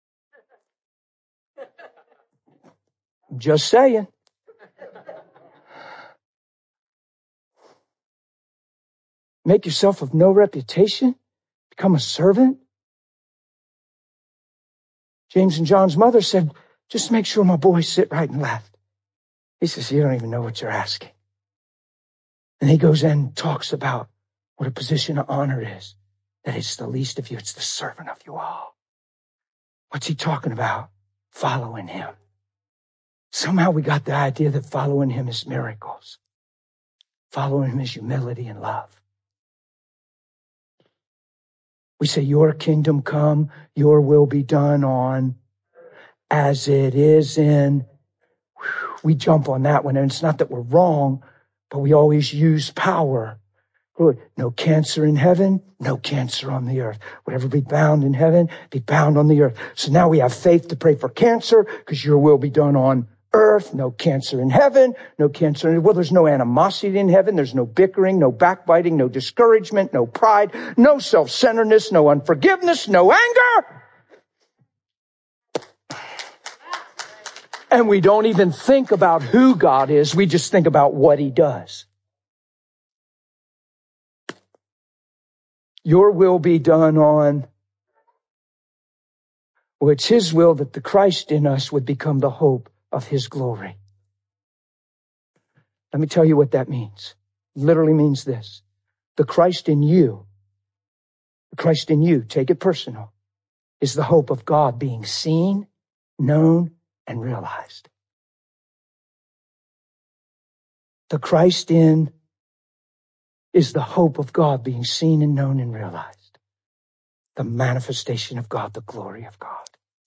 I'm just saying. Make yourself of no reputation. Become a servant. James and John's mother said, just make sure my boys sit right and left. He says, you don't even know what you're asking. And he goes in and talks about what a position of honor is. That it's the least of you. It's the servant of you all. What's he talking about? Following him. Somehow we got the idea that following him is miracles. Following him is humility and love. We say, your kingdom come, your will be done on as it is in. We jump on that one. And it's not that we're wrong, but we always use power. No cancer in heaven, no cancer on the earth. Whatever be bound in heaven, be bound on the earth. So now we have faith to pray for cancer because your will be done on earth, no cancer in heaven, no cancer in, well, there's no animosity in heaven. There's no bickering, no backbiting, no discouragement, no pride, no self-centeredness, no unforgiveness, no anger. And we don't even think about who God is. We just think about what he does. Your will be done on, well, it's his will that the Christ in us would become the hope of his glory. Let me tell you what that means. It literally means this. The Christ in you, the Christ in you, take it personal, is the hope of God being seen, known, and realized. The Christ in is the hope of God being seen and known and realized. The manifestation of God, the glory of God.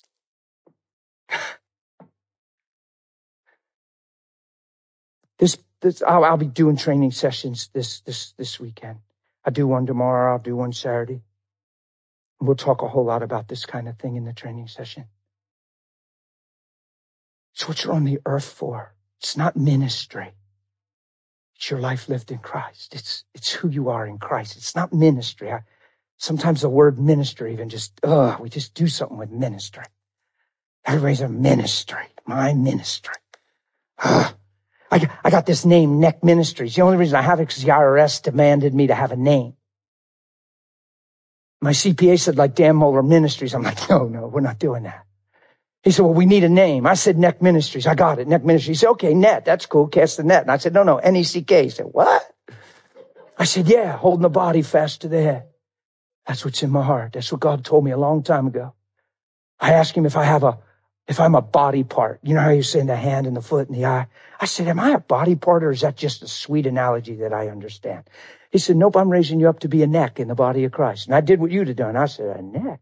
This, this, I'll, I'll be doing training sessions this, this, this weekend. I do one tomorrow. I'll do one Saturday. We'll talk a whole lot about this kind of thing in the training session. It's what you're on the earth for. It's not ministry. It's your life lived in Christ. It's, it's who you are in Christ. It's not ministry. I, sometimes the word ministry even just, ugh, we just do something with ministry. Everybody's a ministry. My ministry. Ugh. I, I got this name, Neck Ministries. The only reason I have it is because the I R S demanded me to have a name. My C P A said, like Dan Moeller Ministries. I'm like, no, no, we're not doing that. He said, well, we need a name. I said, Neck Ministries. I got it, Neck Ministries. He said, okay, net, that's cool, cast the net. And I said, no, no, N E C K. He said, what? I said, yeah, holding the body fast to the head. That's what's in my heart. That's what God told me a long time ago. I asked him if I have a, if I'm a body part. You know how you say in the hand and the foot and the eye? I said, am I a body part, or is that just a sweet analogy that I understand? He said, nope, I'm raising you up to be a neck in the body of Christ. And I did what you'd have done. I said, a neck?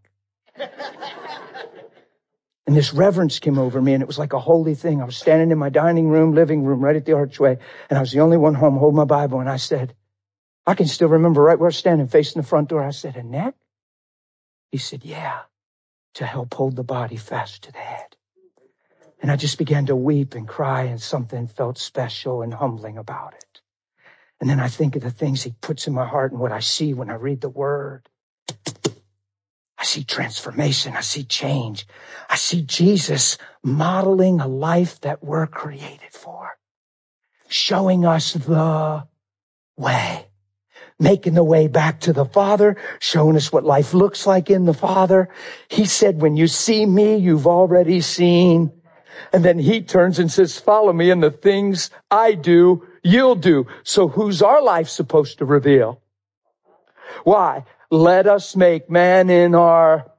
And this reverence came over me, and it was like a holy thing. I was standing in my dining room, living room, right at the archway, and I was the only one home holding my Bible, and I said, I can still remember right where I was standing, facing the front door. I said, a neck? He said, yeah, to help hold the body fast to the head. And I just began to weep and cry, and something felt special and humbling about it. And then I think of the things he puts in my heart and what I see when I read the word. I see transformation. I see change. I see Jesus modeling a life that we're created for, showing us the way, making the way back to the Father, showing us what life looks like in the Father. He said, when you see me, you've already seen. And then he turns and says, follow me, and the things I do, you'll do. So who's our life supposed to reveal? Why? Let us make man in our...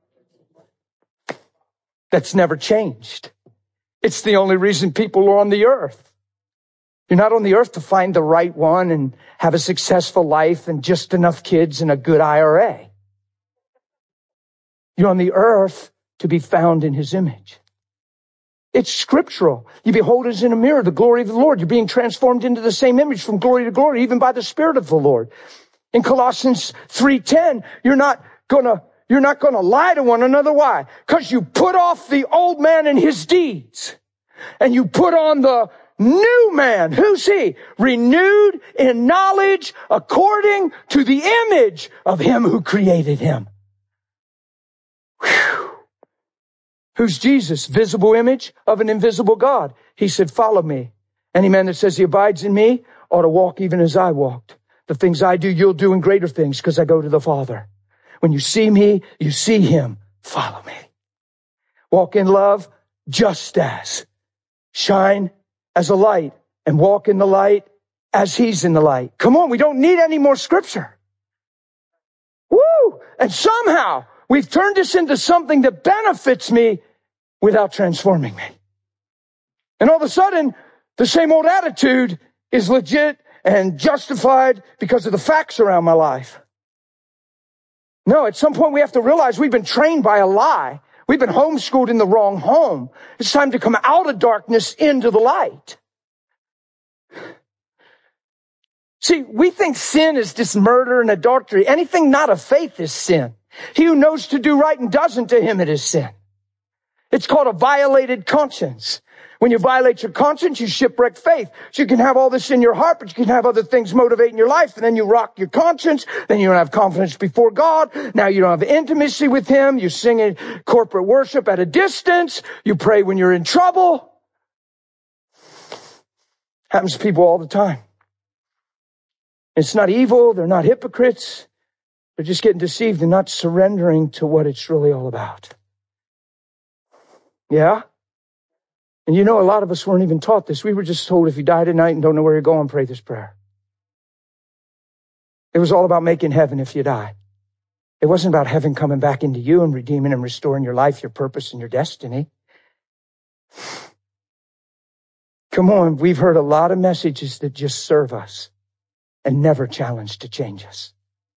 That's never changed. It's the only reason people are on the earth. You're not on the earth to find the right one and have a successful life and just enough kids and a good I R A. You're on the earth to be found in his image. It's scriptural. You behold as in a mirror the glory of the Lord. You're being transformed into the same image from glory to glory, even by the Spirit of the Lord. In Colossians three ten, you're not gonna, you're not gonna lie to one another. Why? Because you put off the old man and his deeds, and you put on the new man. Who's he? Renewed in knowledge according to the image of him who created him. Whew. Who's Jesus? Visible image of an invisible God. He said, follow me. Any man that says he abides in me ought to walk even as I walked. The things I do, you'll do, in greater things, because I go to the Father. When you see me, you see him. Follow me. Walk in love just as. Shine as a light and walk in the light as he's in the light. Come on, we don't need any more scripture. Woo! And somehow we've turned this into something that benefits me without transforming me. And all of a sudden, the same old attitude is legit and justified because of the facts around my life. No, at some point we have to realize we've been trained by a lie. We've been homeschooled in the wrong home. It's time to come out of darkness into the light. See, we think sin is just murder and adultery. Anything not of faith is sin. He who knows to do right and doesn't, to him it is sin. It's called a violated conscience. When you violate your conscience, you shipwreck faith. So you can have all this in your heart, but you can have other things motivating your life. And then you rock your conscience. Then you don't have confidence before God. Now you don't have intimacy with Him. You sing in corporate worship at a distance. You pray when you're in trouble. Happens to people all the time. It's not evil. They're not hypocrites. They're just getting deceived and not surrendering to what it's really all about. Yeah? And you know, a lot of us weren't even taught this. We were just told if you die tonight and don't know where you're going, pray this prayer. It was all about making heaven if you die. It wasn't about heaven coming back into you and redeeming and restoring your life, your purpose, and your destiny. Come on, we've heard a lot of messages that just serve us and never challenge to change us.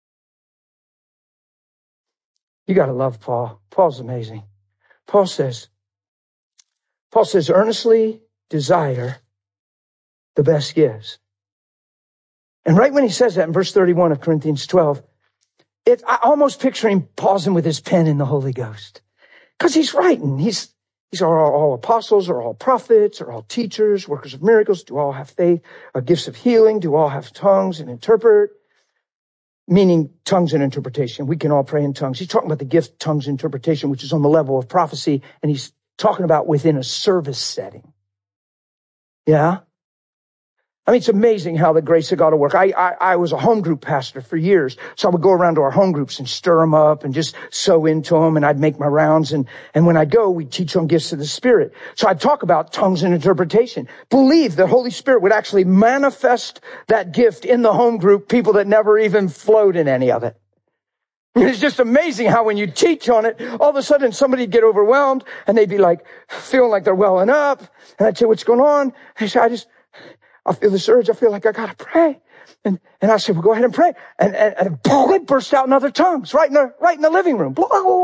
You got to love Paul. Paul's amazing. Paul says, Paul says, earnestly desire the best gifts. And right when he says that in verse thirty-one of Corinthians twelve, it, I almost picture him pausing with his pen in the Holy Ghost. Because he's writing. He's, these are all, all apostles, are all prophets, are all teachers, workers of miracles. Do all have faith, uh, gifts of healing? Do all have tongues and interpret? Meaning tongues and interpretation. We can all pray in tongues. He's talking about the gift tongues and interpretation, which is on the level of prophecy. And he's talking about within a service setting. Yeah? I mean, it's amazing how the grace of God will work. I, I, I was a home group pastor for years. So I would go around to our home groups and stir them up and just sow into them. And I'd make my rounds. And, and when I'd go, we'd teach on gifts of the Spirit. So I'd talk about tongues and interpretation. Believe the Holy Spirit would actually manifest that gift in the home group, people that never even flowed in any of it. It's just amazing how when you teach on it, all of a sudden somebody'd get overwhelmed and they'd be like, feeling like they're welling up. And I'd say, what's going on? They say, I just, I feel this urge. I feel like I got to pray. And, and I said, well, go ahead and pray. And, and, and boom, it burst out in other tongues right in the, right in the living room.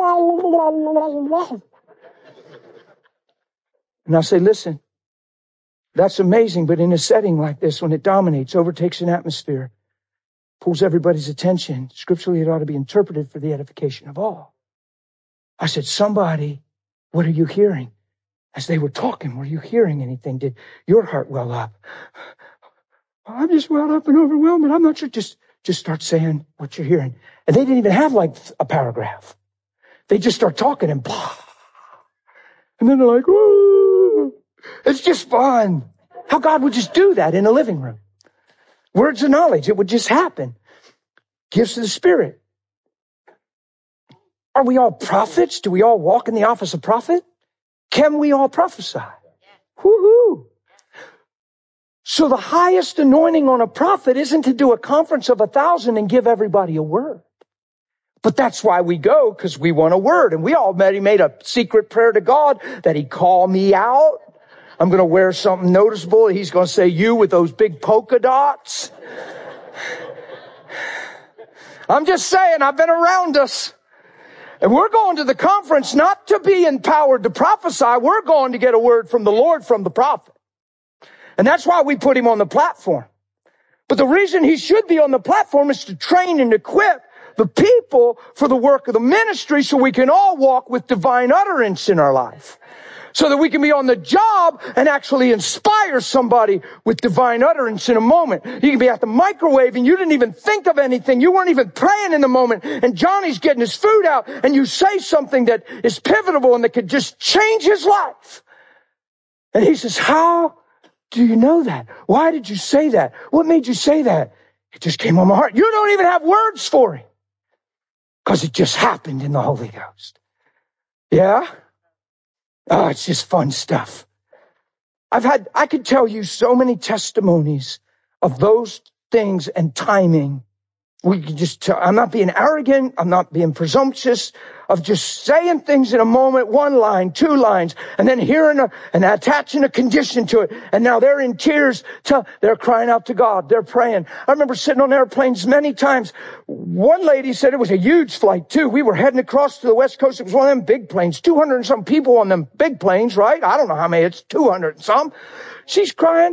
And I say, listen, that's amazing. But in a setting like this, when it dominates, overtakes an atmosphere, pulls everybody's attention, scripturally it ought to be interpreted for the edification of all. I said, somebody, what are you hearing? As they were talking, were you hearing anything? Did your heart well up? I'm just welled up and overwhelmed, but I'm not sure. Just, just start saying what you're hearing. And they didn't even have like a paragraph. They just start talking and blah. And then they're like, whoa, it's just fun. How God would just do that in a living room. Words of knowledge, it would just happen. Gifts of the Spirit. Are we all prophets? Do we all walk in the office of prophet? Can we all prophesy? Woo-hoo. So the highest anointing on a prophet isn't to do a conference of a thousand and give everybody a word. But that's why we go, because we want a word. And we all made, he made a secret prayer to God that He'd call me out. I'm going to wear something noticeable. He's going to say, you with those big polka dots. I'm just saying, I've been around us. And we're going to the conference not to be empowered to prophesy. We're going to get a word from the Lord from the prophet. And that's why we put him on the platform. But the reason he should be on the platform is to train and equip the people for the work of the ministry so we can all walk with divine utterance in our life. So that we can be on the job and actually inspire somebody with divine utterance in a moment. You can be at the microwave and you didn't even think of anything. You weren't even praying in the moment. And Johnny's getting his food out and you say something that is pivotal and that could just change his life. And he says, how do you know that? Why did you say that? What made you say that? It just came on my heart. You don't even have words for it. Because it just happened in the Holy Ghost. Yeah? Oh, it's just fun stuff. I've had, I could tell you so many testimonies of those things and timing. We can just tell, I'm not being arrogant. I'm not being presumptuous of just saying things in a moment, one line, two lines, and then hearing a, and attaching a condition to it. And now they're in tears. To, they're crying out to God. They're praying. I remember sitting on airplanes many times. One lady said it was a huge flight too. We were heading across to the West Coast. It was one of them big planes, two hundred and some people on them big planes, right? I don't know how many. It's two hundred and some. She's crying.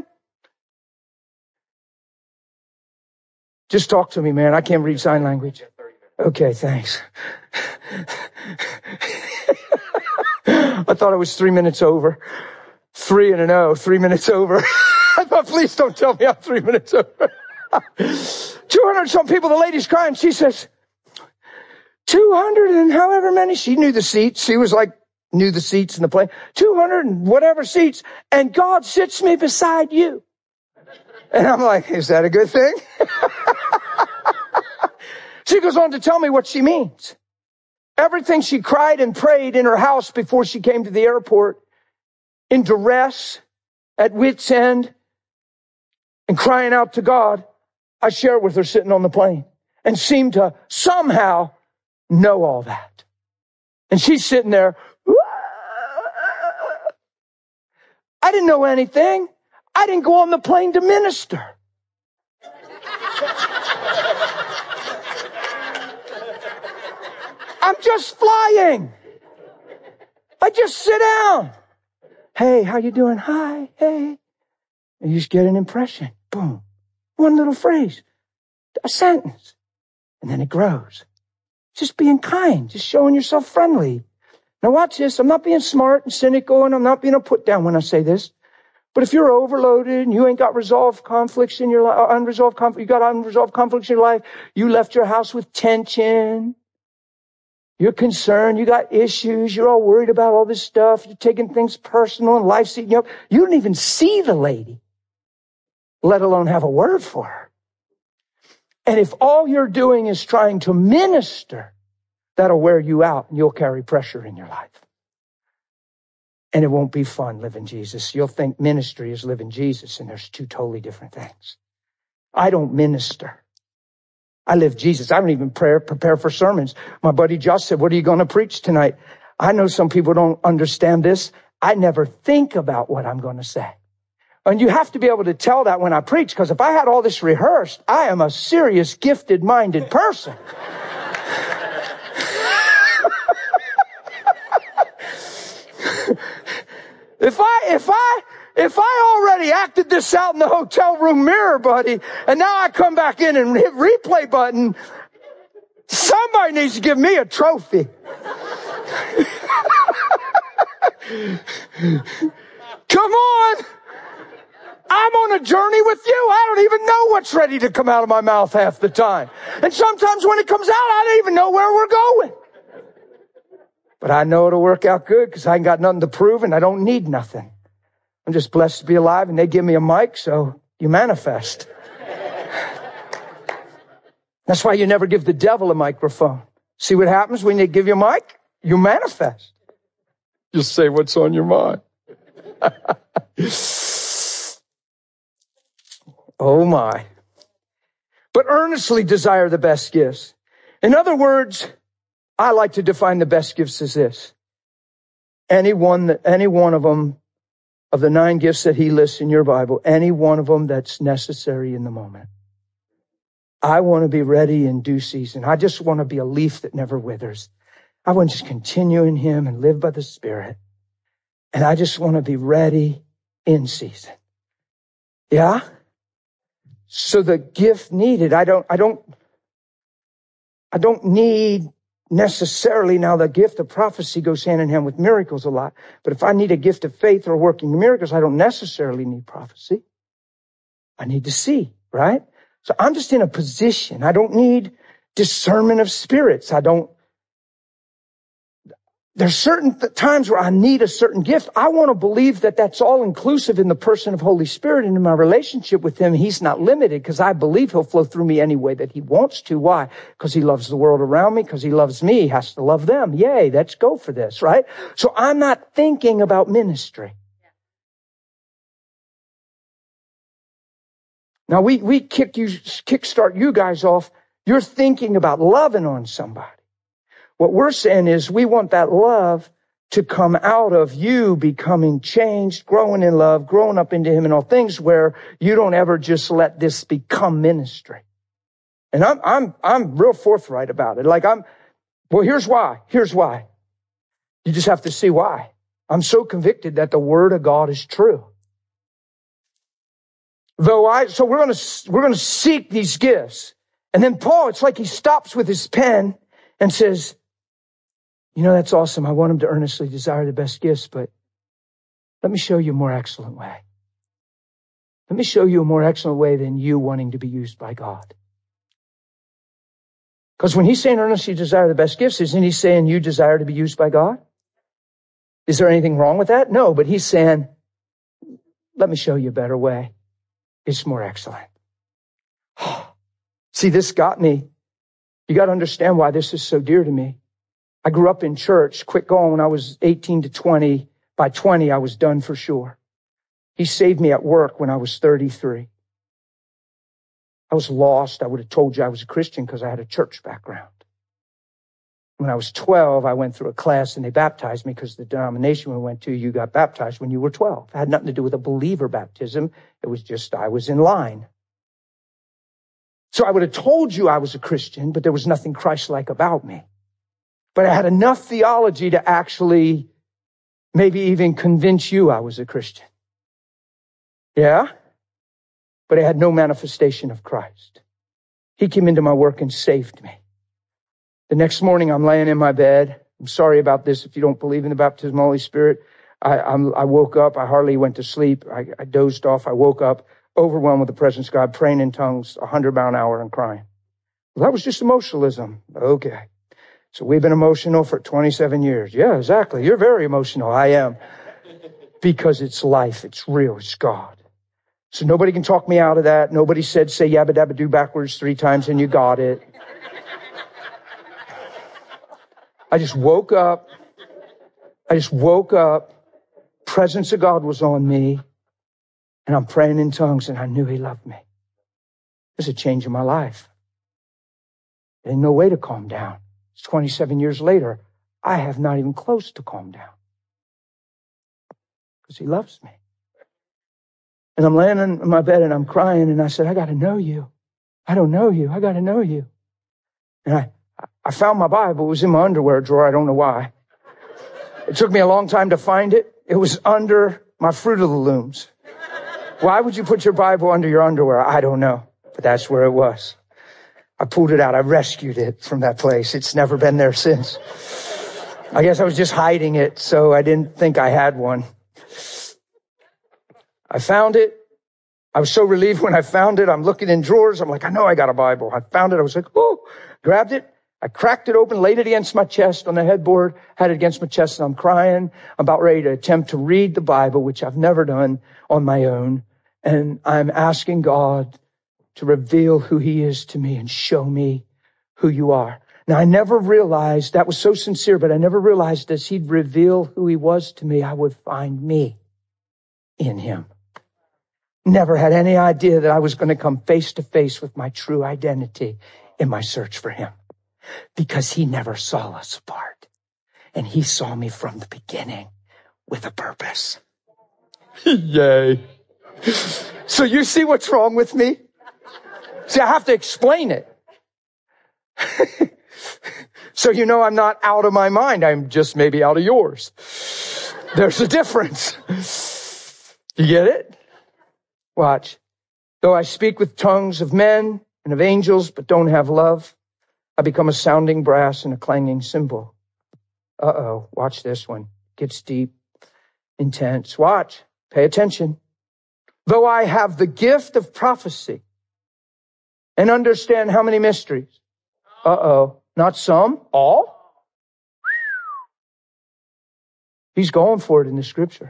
Just talk to me, man. I can't read sign language. Okay, thanks. I thought it was three minutes over. Three and an O, three minutes over. I thought, please don't tell me I'm three minutes over. two hundred some people, the lady's crying. She says, two hundred and however many. She knew the seats. She was like, knew the seats in the plane. two hundred and whatever seats. And God sits me beside you. And I'm like, is that a good thing? She goes on to tell me what she means. Everything she cried and prayed in her house before she came to the airport, in duress, at wit's end, and crying out to God, I share with her sitting on the plane and seem to somehow know all that. And she's sitting there. I didn't know anything. I didn't go on the plane to minister. I'm just flying. I just sit down. Hey, how you doing? Hi, hey. And you just get an impression. Boom. One little phrase. A sentence. And then it grows. Just being kind. Just showing yourself friendly. Now watch this. I'm not being smart and cynical, and I'm not being a put down when I say this. But if you're overloaded and you ain't got resolved conflicts in your life, unresolved conflict, you got unresolved conflicts in your life, you left your house with tension, you're concerned, you got issues, you're all worried about all this stuff, you're taking things personal and life's eating you up. You don't even see the lady, let alone have a word for her. And if all you're doing is trying to minister, that'll wear you out and you'll carry pressure in your life. And it won't be fun living Jesus. You'll think ministry is living Jesus, and there's two totally different things. I don't minister. I live Jesus. I don't even pray, prepare for sermons. My buddy Josh said, what are you going to preach tonight? I know some people don't understand this. I never think about what I'm going to say. And you have to be able to tell that when I preach, because if I had all this rehearsed, I am a serious, gifted-minded person. If I, if I, if I already acted this out in the hotel room mirror, buddy, and now I come back in and hit replay button, somebody needs to give me a trophy. Come on. I'm on a journey with you. I don't even know what's ready to come out of my mouth half the time. And sometimes when it comes out, I don't even know where we're going. But I know it'll work out good because I ain't got nothing to prove and I don't need nothing. I'm just blessed to be alive, and they give me a mic, so you manifest. That's why you never give the devil a microphone. See what happens when they give you a mic? You manifest. Just say what's on your mind. Oh my. But earnestly desire the best gifts. In other words, I like to define the best gifts as this. Any one, that, any one of them, of the nine gifts that he lists in your Bible, any one of them that's necessary in the moment. I want to be ready in due season. I just want to be a leaf that never withers. I want to just continue in him and live by the Spirit. And I just want to be ready in season. Yeah? So the gift needed, I don't, I don't, I don't need necessarily, now the gift of prophecy goes hand in hand with miracles a lot. But if I need a gift of faith or working miracles, I don't necessarily need prophecy. I need to see, right? So I'm just in a position. I don't need discernment of spirits. I don't, there's certain th- times where I need a certain gift. I want to believe that that's all inclusive in the person of Holy Spirit, and in my relationship with him, he's not limited, because I believe he'll flow through me any way that he wants to. Why? Because he loves the world around me, because he loves me. He has to love them. Yay, let's go for this, right? So I'm not thinking about ministry. Now we, we kick you, kickstart you guys off. You're thinking about loving on somebody. What we're saying is we want that love to come out of you becoming changed, growing in love, growing up into him in all things, where you don't ever just let this become ministry. And I'm, I'm, I'm real forthright about it. Like I'm, well, here's why. Here's why. You just have to see why. I'm so convicted that the word of God is true. Though I, so we're going to, we're going to seek these gifts. And then Paul, it's like he stops with his pen and says, you know, that's awesome. I want him to earnestly desire the best gifts, but Let me show you a more excellent way. Let me show you a more excellent way than you wanting to be used by God. Because when he's saying earnestly desire the best gifts, isn't he saying you desire to be used by God? Is there anything wrong with that? No, but he's saying, let me show you a better way. It's more excellent. See, this got me. You got to understand why this is so dear to me. I grew up in church, quit going when I was eighteen to twenty. By twenty, I was done for sure. He saved me at work when I was thirty-three. I was lost. I would have told you I was a Christian because I had a church background. When I was twelve, I went through a class and they baptized me because the denomination we went to, you got baptized when you were twelve. It had nothing to do with a believer baptism. It was just I was in line. So I would have told you I was a Christian, but there was nothing Christ-like about me. But I had enough theology to actually maybe even convince you I was a Christian. Yeah? But I had no manifestation of Christ. He came into my work and saved me. The next morning, I'm laying in my bed. I'm sorry about this if you don't believe in the baptism of the Holy Spirit. I, I'm, I woke up. I hardly went to sleep. I, I dozed off. I woke up overwhelmed with the presence of God, praying in tongues, one hundred miles an hour and crying. Well, that was just emotionalism. Okay. So we've been emotional for twenty-seven years. Yeah, exactly. You're very emotional. I am. Because it's life. It's real. It's God. So nobody can talk me out of that. Nobody said, say yabba dabba do backwards three times and you got it. I just woke up. I just woke up. Presence of God was on me. And I'm praying in tongues and I knew he loved me. It was a change in my life. There's no way to calm down. It's twenty-seven years later. I have not even close to calm down. Because he loves me. And I'm laying in my bed and I'm crying and I said, I got to know you. I don't know you. I got to know you. And I, I found my Bible. It was in my underwear drawer. I don't know why. It took me a long time to find it. It was under my Fruit of the Looms. Why would you put your Bible under your underwear? I don't know, but that's where it was. I pulled it out. I rescued it from that place. It's never been there since. I guess I was just hiding it, so I didn't think I had one. I found it. I was so relieved when I found it. I'm looking in drawers. I'm like, I know I got a Bible. I found it. I was like, oh, grabbed it. I cracked it open, laid it against my chest on the headboard, had it against my chest, and I'm crying. I'm about ready to attempt to read the Bible, which I've never done on my own. And I'm asking God to reveal who he is to me and show me who you are. Now, I never realized, that was so sincere, but I never realized as he'd reveal who he was to me, I would find me in him. Never had any idea that I was going to come face to face with my true identity in my search for him. Because he never saw us apart. And he saw me from the beginning with a purpose. Yay. So you see what's wrong with me? See, I have to explain it. So you know I'm not out of my mind. I'm just maybe out of yours. There's a difference. You get it? Watch. Though I speak with tongues of men and of angels, but don't have love, I become a sounding brass and a clanging cymbal. Uh-oh. Watch this one. Gets deep, intense. Watch. Pay attention. Though I have the gift of prophecy and understand how many mysteries? Uh-oh. Not some, all? He's going for it in the scripture.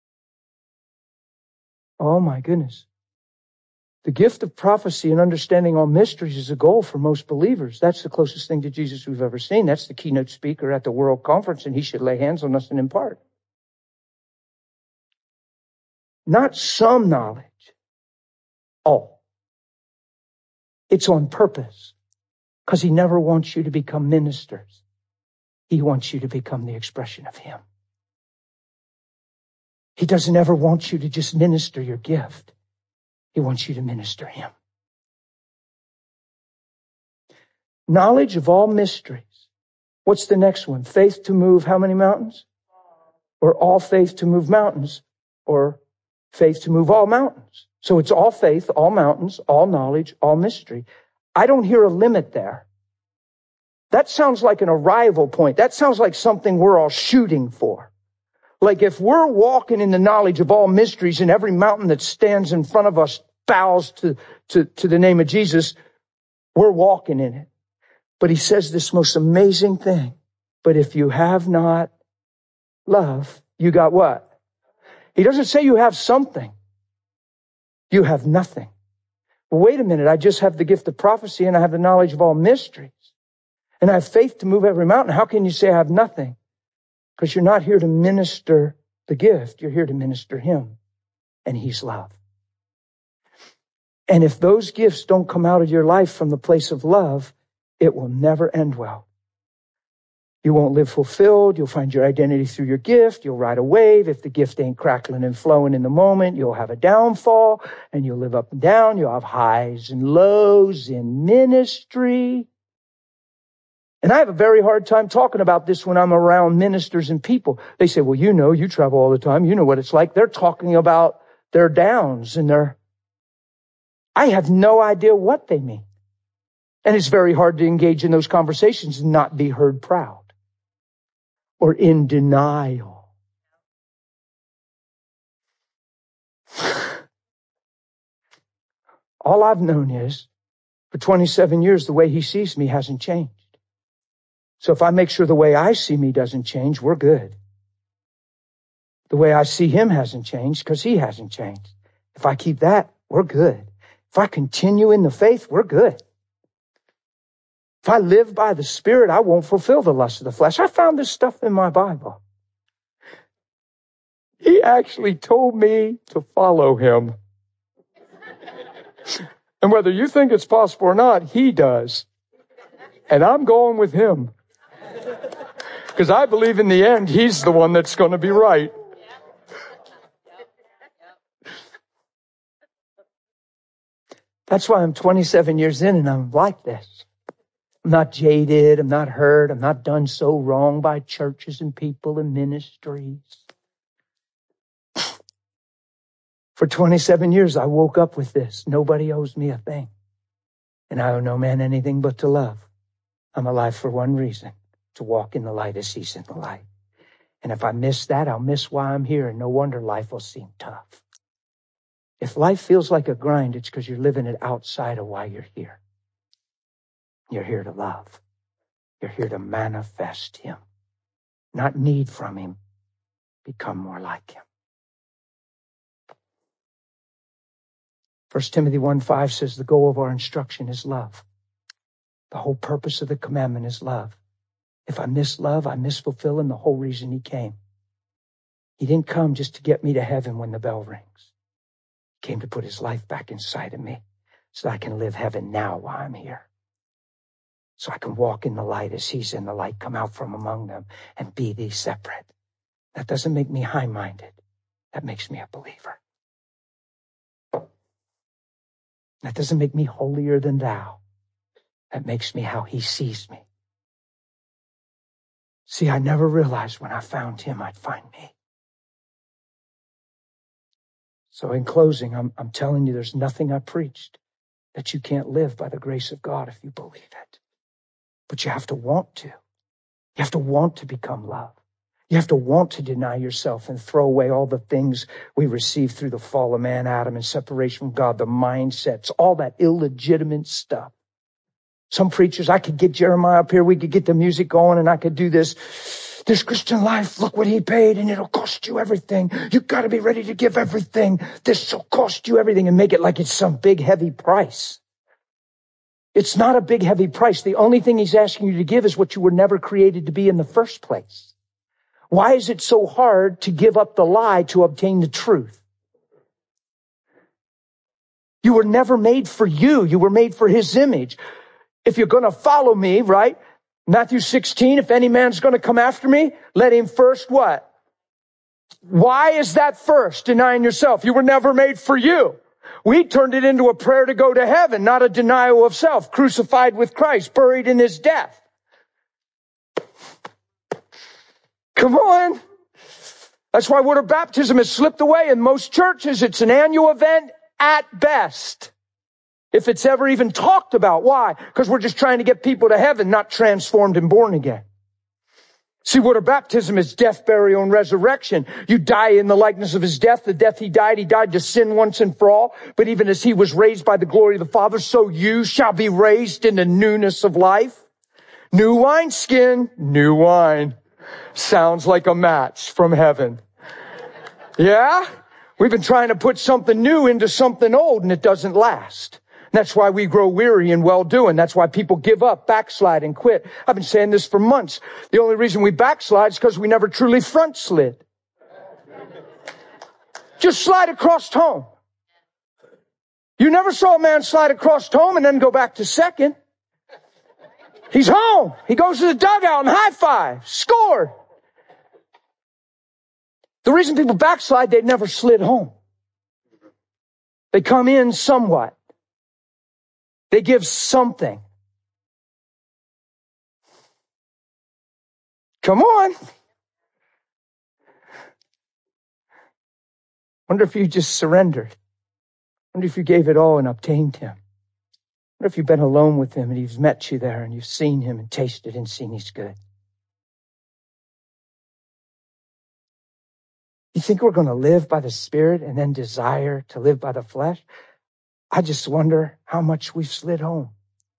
Oh my goodness. The gift of prophecy and understanding all mysteries is a goal for most believers. That's the closest thing to Jesus we've ever seen. That's the keynote speaker at the World Conference, and he should lay hands on us and impart. Not some knowledge. All. It's on purpose. Because he never wants you to become ministers. He wants you to become the expression of him. He doesn't ever want you to just minister your gift. He wants you to minister him. Knowledge of all mysteries. What's the next one? Faith to move how many mountains? Or all faith to move mountains? Or faith to move all mountains? So it's all faith, all mountains, all knowledge, all mystery. I don't hear a limit there. That sounds like an arrival point. That sounds like something we're all shooting for. Like if we're walking in the knowledge of all mysteries and every mountain that stands in front of us bows to, to, to the name of Jesus, we're walking in it. But he says this most amazing thing. But if you have not love, you got what? He doesn't say you have something. You have nothing. Well, wait a minute. I just have the gift of prophecy and I have the knowledge of all mysteries. And I have faith to move every mountain. How can you say I have nothing? Because you're not here to minister the gift. You're here to minister him. And he's love. And if those gifts don't come out of your life from the place of love, it will never end well. You won't live fulfilled. You'll find your identity through your gift. You'll ride a wave. If the gift ain't crackling and flowing in the moment, you'll have a downfall and you'll live up and down. You'll have highs and lows in ministry. And I have a very hard time talking about this when I'm around ministers and people. They say, well, you know, you travel all the time. You know what it's like. They're talking about their downs and their, I have no idea what they mean. And it's very hard to engage in those conversations and not be heard proud or in denial. All I've known is for twenty-seven years, the way he sees me hasn't changed. So if I make sure the way I see me doesn't change, we're good. The way I see him hasn't changed because he hasn't changed. If I keep that, we're good. If I continue in the faith, we're good. If I live by the Spirit, I won't fulfill the lust of the flesh. I found this stuff in my Bible. He actually told me to follow him. And whether you think it's possible or not, he does. And I'm going with him. Because I believe in the end, he's the one that's going to be right. That's why I'm twenty-seven years in and I'm like this. I'm not jaded. I'm not hurt. I'm not done so wrong by churches and people and ministries. For twenty-seven years, I woke up with this. Nobody owes me a thing. And I owe no man anything but to love. I'm alive for one reason, to walk in the light as he's in the light. And if I miss that, I'll miss why I'm here. And no wonder life will seem tough. If life feels like a grind, it's because you're living it outside of why you're here. You're here to love. You're here to manifest him. Not need from him. Become more like him. First Timothy one five says the goal of our instruction is love. The whole purpose of the commandment is love. If I miss love, I miss fulfilling the whole reason he came. He didn't come just to get me to heaven when the bell rings. He came to put his life back inside of me so that I can live heaven now while I'm here. So I can walk in the light as he's in the light, come out from among them and be thee separate. That doesn't make me high-minded. That makes me a believer. That doesn't make me holier than thou. That makes me how he sees me. See, I never realized when I found him, I'd find me. So in closing, I'm, I'm telling you, there's nothing I preached that you can't live by the grace of God if you believe it. But you have to want to. You have to want to become love. You have to want to deny yourself and throw away all the things we received through the fall of man, Adam, and separation from God, the mindsets, all that illegitimate stuff. Some preachers, I could get Jeremiah up here, we could get the music going, and I could do this. This Christian life, look what he paid, and it'll cost you everything. You've got to be ready to give everything. This will cost you everything, and make it like it's some big, heavy price. It's not a big, heavy price. The only thing he's asking you to give is what you were never created to be in the first place. Why is it so hard to give up the lie to obtain the truth? You were never made for you. You were made for his image. If you're going to follow me, right? Matthew sixteen, if any man's going to come after me, let him first what? Why is that first? Denying yourself. You were never made for you. We turned it into a prayer to go to heaven, not a denial of self. Crucified with Christ, buried in his death. Come on. That's why water baptism has slipped away in most churches. It's an annual event at best. If it's ever even talked about. Why? Because we're just trying to get people to heaven, not transformed and born again. See, water baptism is death, burial, and resurrection. You die in the likeness of his death. The death he died, he died to sin once and for all. But even as he was raised by the glory of the Father, so you shall be raised in the newness of life. New wineskin, new wine. Sounds like a match from heaven. Yeah? We've been trying to put something new into something old, and it doesn't last. That's why we grow weary in well-doing. That's why people give up, backslide, and quit. I've been saying this for months. The only reason we backslide is because we never truly front slid. Just slide across home. You never saw a man slide across home and then go back to second. He's home. He goes to the dugout and high five. Scored. The reason people backslide, they never slid home. They come in somewhat. They give something. Come on. Wonder if you just surrendered. Wonder if you gave it all and obtained him. Wonder if you've been alone with him and he's met you there and you've seen him and tasted and seen he's good. You think we're going to live by the Spirit and then desire to live by the flesh? I just wonder how much we've slid home.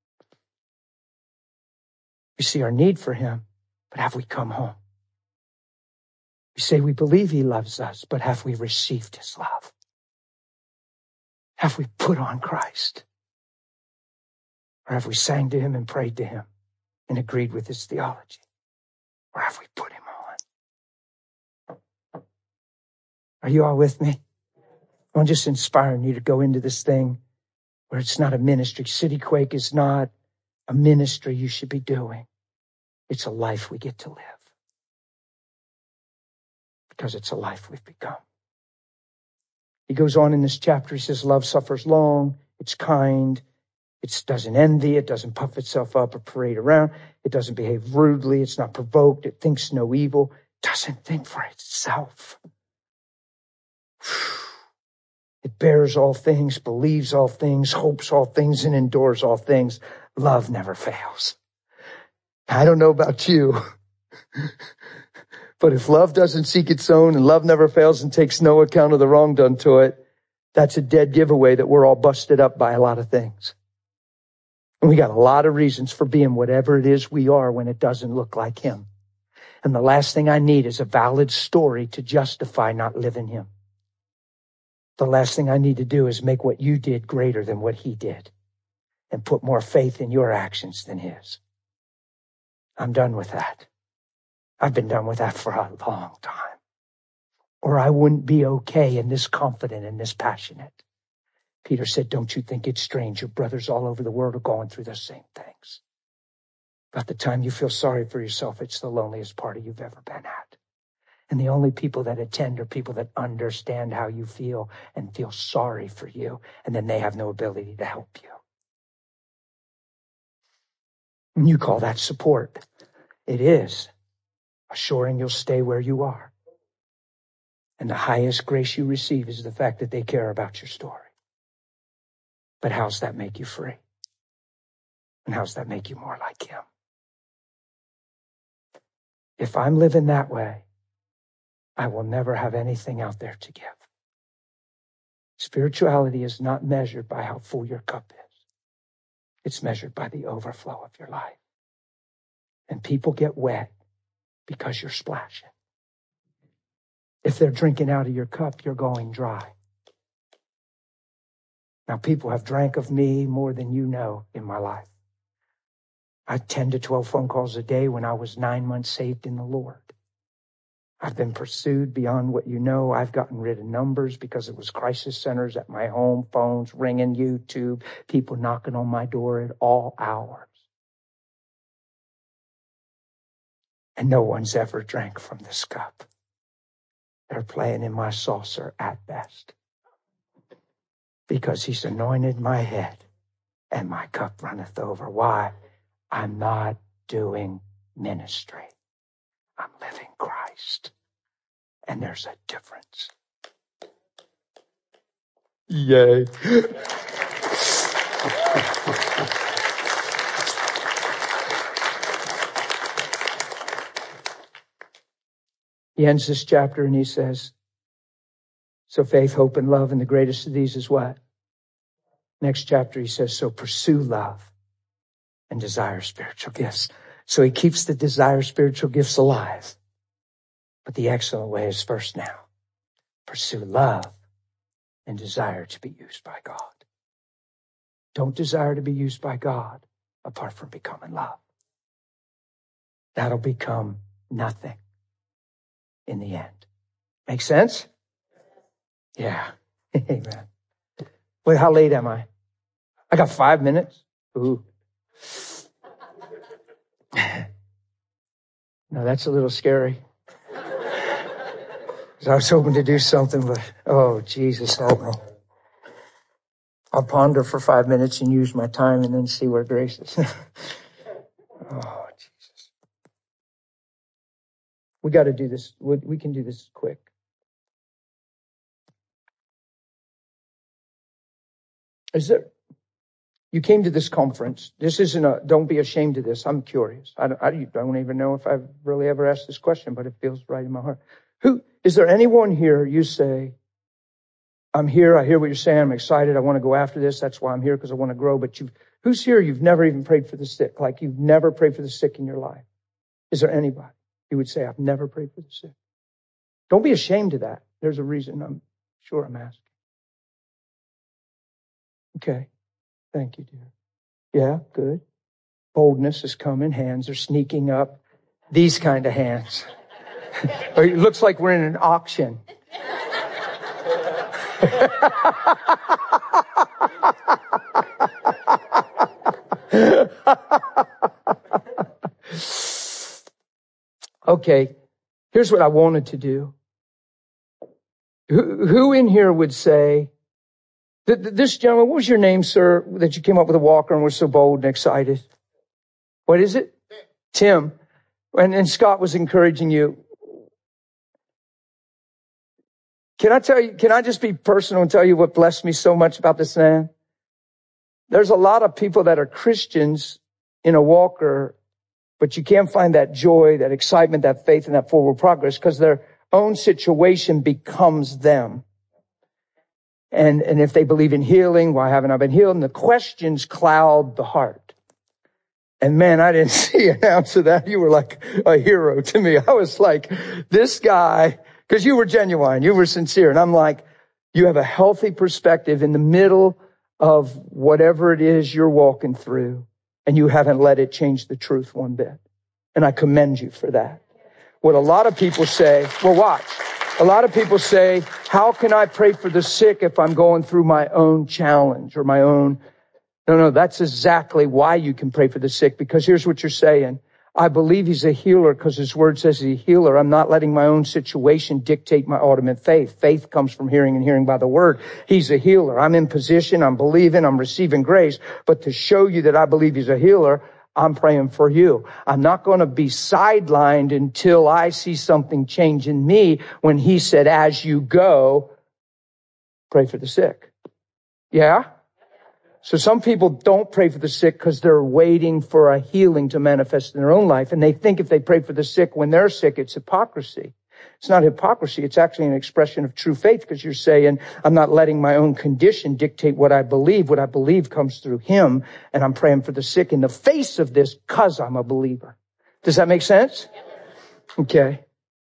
We see our need for him, but have we come home? We say we believe he loves us, but have we received his love? Have we put on Christ? Or have we sang to him and prayed to him and agreed with his theology? Or have we put him on? Are you all with me? I'm just inspiring you to go into this thing where it's not a ministry. City Quake is not a ministry you should be doing. It's a life we get to live. Because it's a life we've become. He goes on in this chapter, he says, love suffers long, it's kind, it doesn't envy, it doesn't puff itself up or parade around, it doesn't behave rudely, it's not provoked, it thinks no evil, it doesn't think for itself. It bears all things, believes all things, hopes all things, and endures all things. Love never fails. I don't know about you, but if love doesn't seek its own and love never fails and takes no account of the wrong done to it, that's a dead giveaway that we're all busted up by a lot of things. And we got a lot of reasons for being whatever it is we are when it doesn't look like him. And the last thing I need is a valid story to justify not living him. The last thing I need to do is make what you did greater than what he did and put more faith in your actions than his. I'm done with that. I've been done with that for a long time. Or I wouldn't be okay and this confident and this passionate. Peter said, don't you think it's strange? Your brothers all over the world are going through the same things. About the time you feel sorry for yourself, it's the loneliest party you've ever been at. And the only people that attend are people that understand how you feel and feel sorry for you. And then they have no ability to help you. And you call that support. It is assuring you'll stay where you are. And the highest grace you receive is the fact that they care about your story. But how's that make you free? And how's that make you more like him? If I'm living that way, I will never have anything out there to give. Spirituality is not measured by how full your cup is. It's measured by the overflow of your life. And people get wet because you're splashing. If they're drinking out of your cup, you're going dry. Now, people have drank of me more than you know in my life. I had ten to twelve phone calls a day when I was nine months saved in the Lord. I've been pursued beyond what you know. I've gotten rid of numbers because it was crisis centers at my home, phones ringing, YouTube, people knocking on my door at all hours. And no one's ever drank from this cup. They're playing in my saucer at best. Because he's anointed my head and my cup runneth over. Why? I'm not doing ministry. I'm living Christ. And there's a difference. Yay. He ends this chapter and he says, so faith, hope, and love, and the greatest of these is what? Next chapter he says, so pursue love and desire spiritual gifts. So he keeps the desire spiritual gifts alive. But the excellent way is first now. Pursue love and desire to be used by God. Don't desire to be used by God apart from becoming love. That'll become nothing in the end. Make sense? Yeah. Amen. Wait, how late am I? I got five minutes. Ooh. No, that's a little scary. I was hoping to do something, but oh, Jesus, help me. I'll ponder for five minutes and use my time and then see where grace is. Oh, Jesus. We got to do this. We can do this quick. Is there, you came to this conference. This isn't a, don't be ashamed of this. I'm curious. I don't, I don't even know if I've really ever asked this question, but it feels right in my heart. Who, is there anyone here you say, I'm here, I hear what you're saying, I'm excited, I want to go after this, that's why I'm here, because I want to grow, but you, who's here, you've never even prayed for the sick, like you've never prayed for the sick in your life? Is there anybody who would say, I've never prayed for the sick? Don't be ashamed of that. There's a reason I'm sure I'm asking. Okay. Thank you, dear. Yeah, good. Boldness is coming. Hands are sneaking up. These kind of hands. It looks like we're in an auction. Okay. Here's what I wanted to do. Who, who in here would say, this gentleman, what was your name, sir, that you came up with a walker and were so bold and excited? What is it? Tim. And, and Scott was encouraging you. Can I tell you, can I just be personal and tell you what blessed me so much about this man? There's a lot of people that are Christians in a walker, but you can't find that joy, that excitement, that faith, and that forward progress because their own situation becomes them. And, and if they believe in healing, why haven't I been healed? And the questions cloud the heart. And man, I didn't see an ounce of that. You were like a hero to me. I was like, this guy, because you were genuine, you were sincere. And I'm like, you have a healthy perspective in the middle of whatever it is you're walking through. And you haven't let it change the truth one bit. And I commend you for that. What a lot of people say, well, watch. A lot of people say, how can I pray for the sick if I'm going through my own challenge or my own? No, no, that's exactly why you can pray for the sick. Because here's what you're saying. I believe he's a healer because his word says he's a healer. I'm not letting my own situation dictate my ultimate faith. Faith comes from hearing and hearing by the word. He's a healer. I'm in position. I'm believing. I'm receiving grace. But to show you that I believe he's a healer, I'm praying for you. I'm not going to be sidelined until I see something change in me when he said, as you go, pray for the sick. Yeah? So some people don't pray for the sick because they're waiting for a healing to manifest in their own life. And they think if they pray for the sick when they're sick, it's hypocrisy. It's not hypocrisy. It's actually an expression of true faith because you're saying, I'm not letting my own condition dictate what I believe. What I believe comes through him. And I'm praying for the sick in the face of this because I'm a believer. Does that make sense? Okay.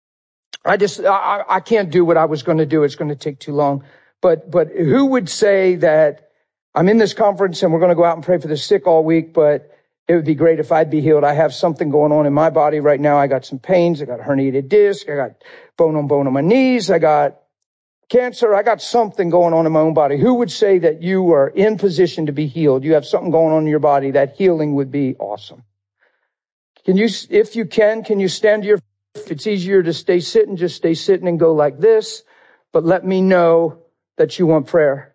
I just, I, I can't do what I was going to do. It's going to take too long. But, but who would say that I'm in this conference and we're going to go out and pray for the sick all week, but it would be great if I'd be healed. I have something going on in my body right now. I got some pains. I got a herniated disc. I got bone on bone on my knees. I got cancer. I got something going on in my own body. Who would say that you are in position to be healed? You have something going on in your body. That healing would be awesome. Can you, if you can, can you stand to your feet? If it's easier to stay sitting, just stay sitting and go like this. But let me know that you want prayer.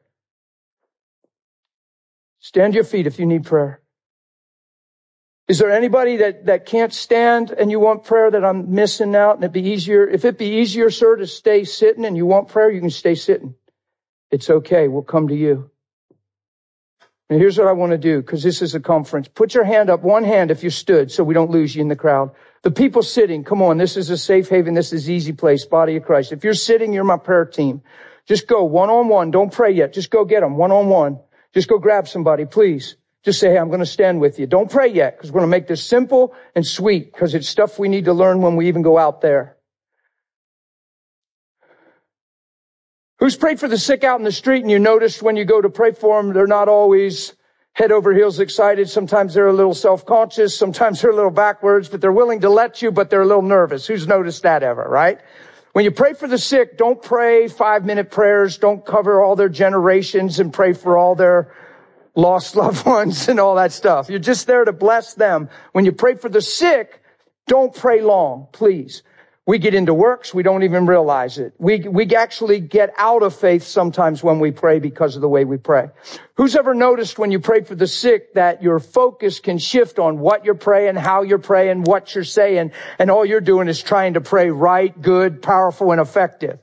Stand to your feet if you need prayer. Is there anybody that, that can't stand and you want prayer that I'm missing out? And it'd be easier, if it'd be easier, sir, to stay sitting and you want prayer, you can stay sitting. It's okay. We'll come to you. And here's what I want to do, because this is a conference. Put your hand up, one hand if you stood, so we don't lose you in the crowd. The people sitting, come on, this is a safe haven. This is easy place, body of Christ. If you're sitting, you're my prayer team. Just go one-on-one. Don't pray yet. Just go get them one-on-one. Just go grab somebody, please. Just say, hey, I'm going to stand with you. Don't pray yet, because we're going to make this simple and sweet, because it's stuff we need to learn when we even go out there. Who's prayed for the sick out in the street, and you noticed when you go to pray for them, they're not always head over heels excited. Sometimes they're a little self-conscious. Sometimes they're a little backwards, but they're willing to let you, but they're a little nervous. Who's noticed that ever, right? When you pray for the sick, don't pray five-minute prayers. Don't cover all their generations and pray for all their lost loved ones and all that stuff. You're just there to bless them. When you pray for the sick, don't pray long, please. We get into works, we don't even realize it. We we actually get out of faith sometimes when we pray because of the way we pray. Who's ever noticed when you pray for the sick that your focus can shift on what you're praying, how you're praying, what you're saying, and all you're doing is trying to pray right, good, powerful, and effective?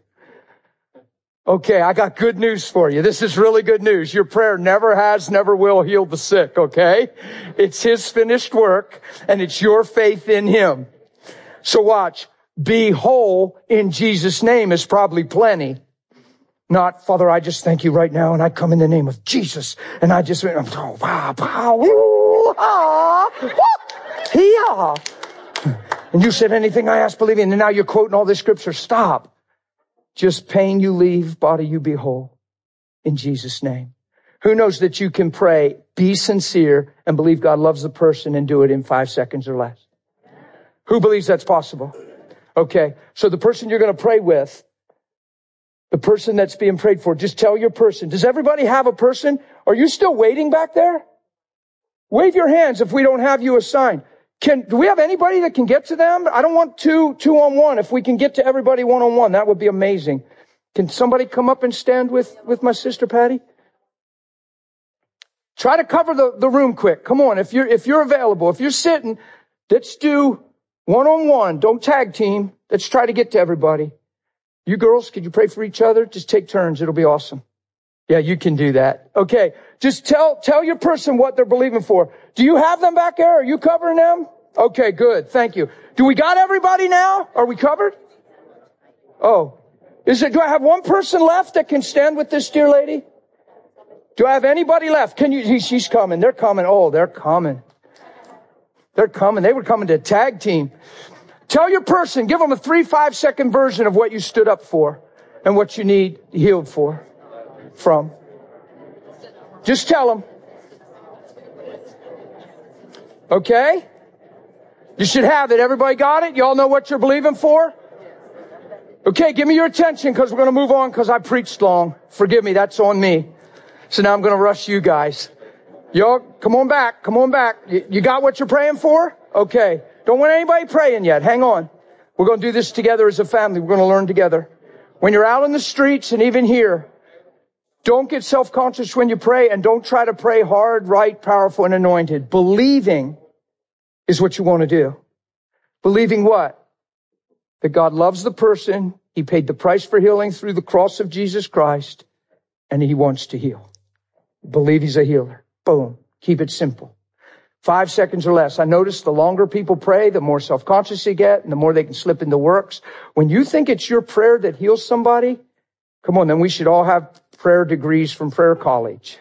Okay, I got good news for you. This is really good news. Your prayer never has, never will heal the sick, okay? It's His finished work, and it's your faith in Him. So watch. Be whole in Jesus' name is probably plenty. Not, Father, I just thank you right now, and I come in the name of Jesus, and I just, I'm, oh, wow, wow, woo, ah, woo, hee-ah. And you said anything I asked, believe in, and now you're quoting all this scripture. Stop. Just pain you leave, body you be whole. In Jesus' name. Who knows that you can pray, be sincere, and believe God loves the person and do it in five seconds or less? Who believes that's possible? Okay, so the person you're going to pray with, the person that's being prayed for, just tell your person. Does everybody have a person? Are you still waiting back there? Wave your hands if we don't have you assigned. Can, do we have anybody that can get to them? I don't want two, two on one. If we can get to everybody one on one, that would be amazing. Can somebody come up and stand with, with my sister Patty? Try to cover the, the room quick. Come on, if you're, if you're available, if you're sitting, let's do one-on-one. Don't tag team. Let's try to get to everybody. You girls, could you pray for each other? Just take turns. It'll be awesome. Yeah, you can do that. Okay. Just tell, tell your person what they're believing for. Do you have them back there? Are you covering them? Okay, good. Thank you. Do we got everybody now? Are we covered? Oh, is it, do I have one person left that can stand with this dear lady? Do I have anybody left? Can you, she's coming. They're coming. Oh, they're coming. They're coming. They were coming to tag team. Tell your person, give them a three, five second version of what you stood up for and what you need healed for, from. Just tell them. Okay? You should have it. Everybody got it? You all know what you're believing for? Okay, give me your attention because we're going to move on because I preached long. Forgive me. That's on me. So now I'm going to rush you guys. Y'all, come on back. Come on back. You, you got what you're praying for? Okay. Don't want anybody praying yet. Hang on. We're going to do this together as a family. We're going to learn together. When you're out in the streets and even here, don't get self-conscious when you pray, and don't try to pray hard, right, powerful, and anointed. Believing is what you want to do. Believing what? That God loves the person. He paid the price for healing through the cross of Jesus Christ, and He wants to heal. Believe He's a healer. Boom. Keep it simple. Five seconds or less. I notice the longer people pray, the more self-conscious they get, and the more they can slip into works. When you think it's your prayer that heals somebody, come on, then we should all have prayer degrees from prayer college.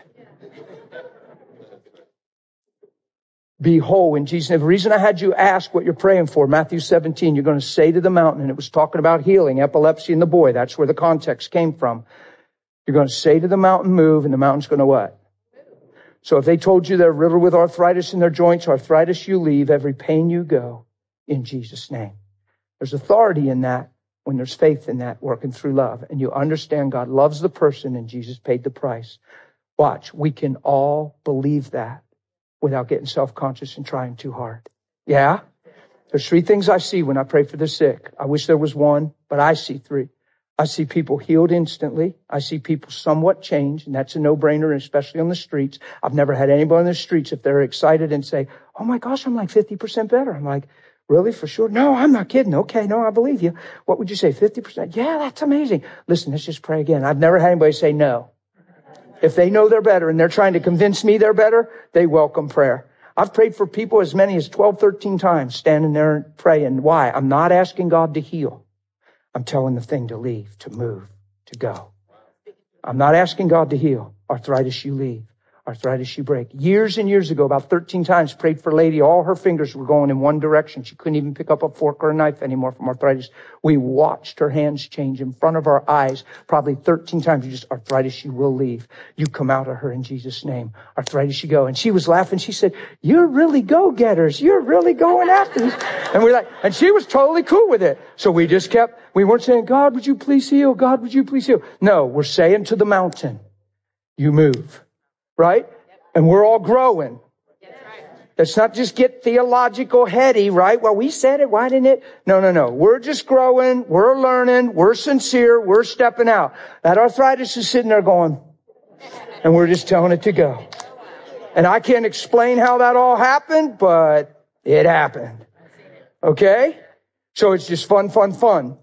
Be whole in Jesus' name. The reason I had you ask what you're praying for, Matthew seventeen, you're going to say to the mountain, and it was talking about healing, epilepsy in the boy. That's where the context came from. You're going to say to the mountain, move, and the mountain's going to what? So if they told you they're riddled with arthritis in their joints, arthritis you leave, every pain you go, in Jesus' name. There's authority in that when there's faith in that, working through love. And you understand God loves the person and Jesus paid the price. Watch, we can all believe that without getting self-conscious and trying too hard. Yeah? There's three things I see when I pray for the sick. I wish there was one, but I see three. I see people healed instantly. I see people somewhat changed, and that's a no-brainer, especially on the streets. I've never had anybody on the streets, if they're excited and say, oh my gosh, I'm like fifty percent better. I'm like, really, for sure? No, I'm not kidding. Okay, no, I believe you. What would you say, fifty percent? Yeah, that's amazing. Listen, let's just pray again. I've never had anybody say no. If they know they're better and they're trying to convince me they're better, they welcome prayer. I've prayed for people as many as twelve, thirteen times, standing there and praying. Why? I'm not asking God to heal. I'm telling the thing to leave, to move, to go. I'm not asking God to heal. Arthritis, you leave. Arthritis, you break. Years and years ago, about thirteen times, prayed for a lady. All her fingers were going in one direction. She couldn't even pick up a fork or a knife anymore from arthritis. We watched her hands change in front of our eyes, probably thirteen times. You just, arthritis, you will leave. You come out of her in Jesus' name. Arthritis, you go. And she was laughing. She said, you're really go-getters. You're really going after this. And we're like, and she was totally cool with it. So we just kept, we weren't saying, God, would you please heal? God, would you please heal? No, we're saying to the mountain, you move. Right? And we're all growing. Let's not just get theological heady, right? Well, we said it. Why didn't it? No, no, no. We're just growing. We're learning. We're sincere. We're stepping out. That arthritis is sitting there going, and we're just telling it to go. And I can't explain how that all happened, but it happened. Okay? So it's just fun, fun, fun.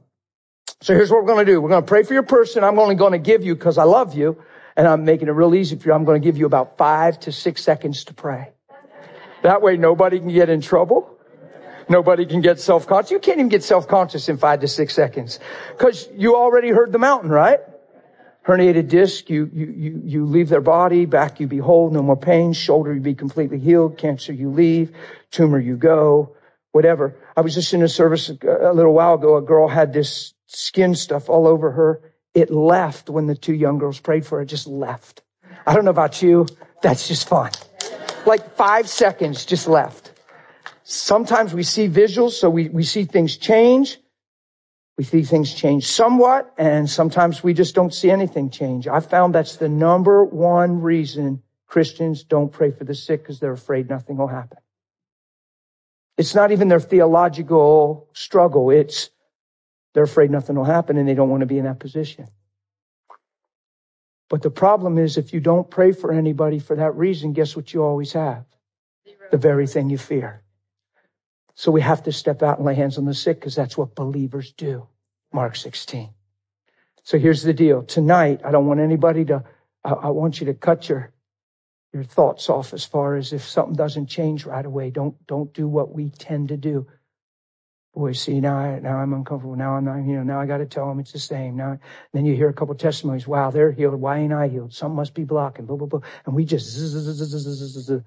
So here's what we're going to do. We're going to pray for your person. I'm only going to give you, because I love you, and I'm making it real easy for you, I'm going to give you about five to six seconds to pray. That way nobody can get in trouble. Nobody can get self-conscious. You can't even get self-conscious in five to six seconds. Because you already heard the mountain, right? Herniated disc, you, you, you, you leave their body. Back, you be whole, no more pain. Shoulder, you be completely healed. Cancer, you leave. Tumor, you go. Whatever. I was just in a service a little while ago. A girl had this skin stuff all over her. It left when the two young girls prayed for it. It just left. I don't know about you. That's just fun. Like five seconds just left. Sometimes we see visuals, so we, we see things change. We see things change somewhat, and sometimes we just don't see anything change. I found that's the number one reason Christians don't pray for the sick, because they're afraid nothing will happen. It's not even their theological struggle. It's they're afraid nothing will happen, and they don't want to be in that position. But the problem is, if you don't pray for anybody for that reason, guess what you always have? The very thing you fear. So we have to step out and lay hands on the sick, because that's what believers do. Mark sixteen. So here's the deal. Tonight, I don't want anybody to, I, I want you to cut your, your thoughts off as far as if something doesn't change right away. Don't, don't do what we tend to do. Boy, see, now, I, now I'm uncomfortable. Now I'm not, you know, now I got to tell them it's the same. Now, then you hear a couple testimonies. Wow, they're healed. Why ain't I healed? Something must be blocking. Blah, blah, blah. And we just zzz, zzz, zzz, zzz, zzz, zzz.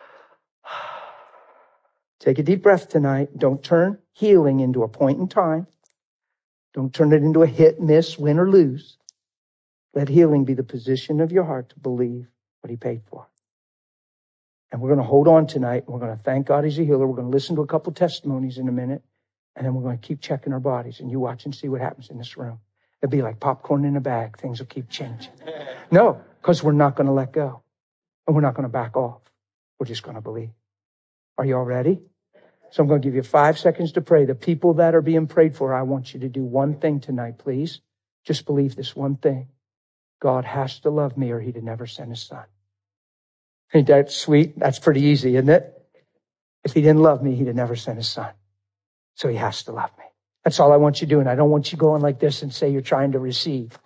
Take a deep breath tonight. Don't turn healing into a point in time. Don't turn it into a hit, miss, win or lose. Let healing be the position of your heart to believe what he paid for. And we're going to hold on tonight. We're going to thank God he's a healer. We're going to listen to a couple testimonies in a minute. And then we're going to keep checking our bodies. And you watch and see what happens in this room. It'll be like popcorn in a bag. Things will keep changing. No, because we're not going to let go. And we're not going to back off. We're just going to believe. Are you all ready? So I'm going to give you five seconds to pray. The people that are being prayed for, I want you to do one thing tonight, please. Just believe this one thing. God has to love me or he'd have never sent his son. Ain't that sweet? That's pretty easy, isn't it? If he didn't love me, he'd have never sent his son. So he has to love me. That's all I want you doing. I don't want you going like this and say you're trying to receive.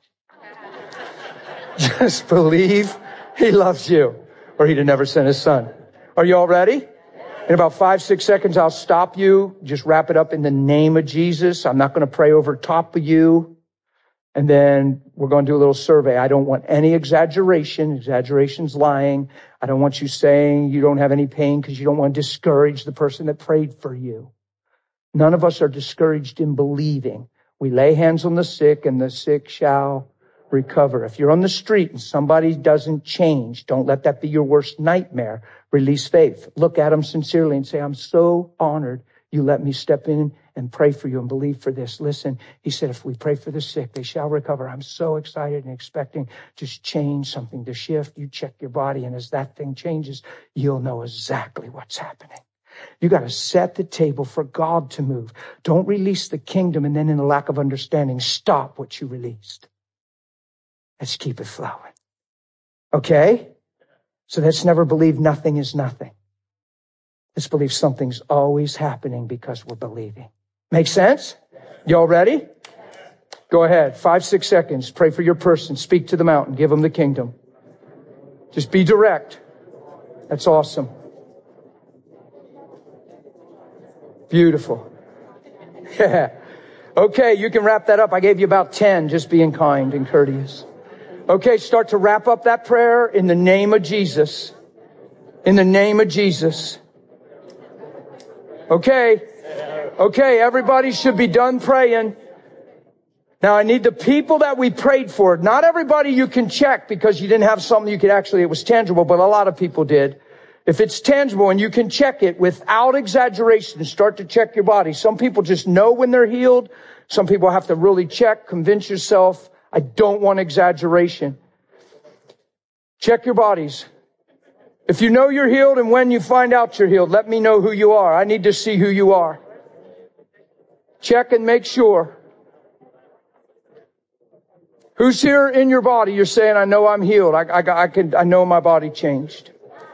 Just believe he loves you or he'd have never sent his son. Are you all ready? In about five, six seconds, I'll stop you. Just wrap it up in the name of Jesus. I'm not going to pray over top of you. And then we're going to do a little survey. I don't want any exaggeration. Exaggeration's lying. I don't want you saying you don't have any pain because you don't want to discourage the person that prayed for you. None of us are discouraged in believing. We lay hands on the sick and the sick shall recover. If you're on the street and somebody doesn't change, don't let that be your worst nightmare. Release faith. Look at them sincerely and say, I'm so honored you let me step in and pray for you and believe for this. Listen, he said, if we pray for the sick, they shall recover. I'm so excited and expecting to change something, to shift. You check your body, and as that thing changes, you'll know exactly what's happening. You got to set the table for God to move. Don't release the kingdom and then in a lack of understanding, stop what you released. Let's keep it flowing. Okay? So let's never believe nothing is nothing. Let's believe something's always happening because we're believing. Make sense? Y'all ready? Go ahead. Five, six seconds. Pray for your person. Speak to the mountain. Give them the kingdom. Just be direct. That's awesome. Beautiful. Yeah. Okay, you can wrap that up. I gave you about ten, just being kind and courteous. Okay, start to wrap up that prayer in the name of Jesus. In the name of Jesus. Okay. Okay, everybody should be done praying. Now I need the people that we prayed for. Not everybody you can check because you didn't have something you could actually, it was tangible, but a lot of people did. If it's tangible and you can check it without exaggeration, start to check your body. Some people just know when they're healed. Some people have to really check, convince yourself. I don't want exaggeration. Check your bodies. If you know you're healed and when you find out you're healed, let me know who you are. I need to see who you are. Check and make sure. Who's here in your body? You're saying, I know I'm healed. I, I, I can, I know my body changed.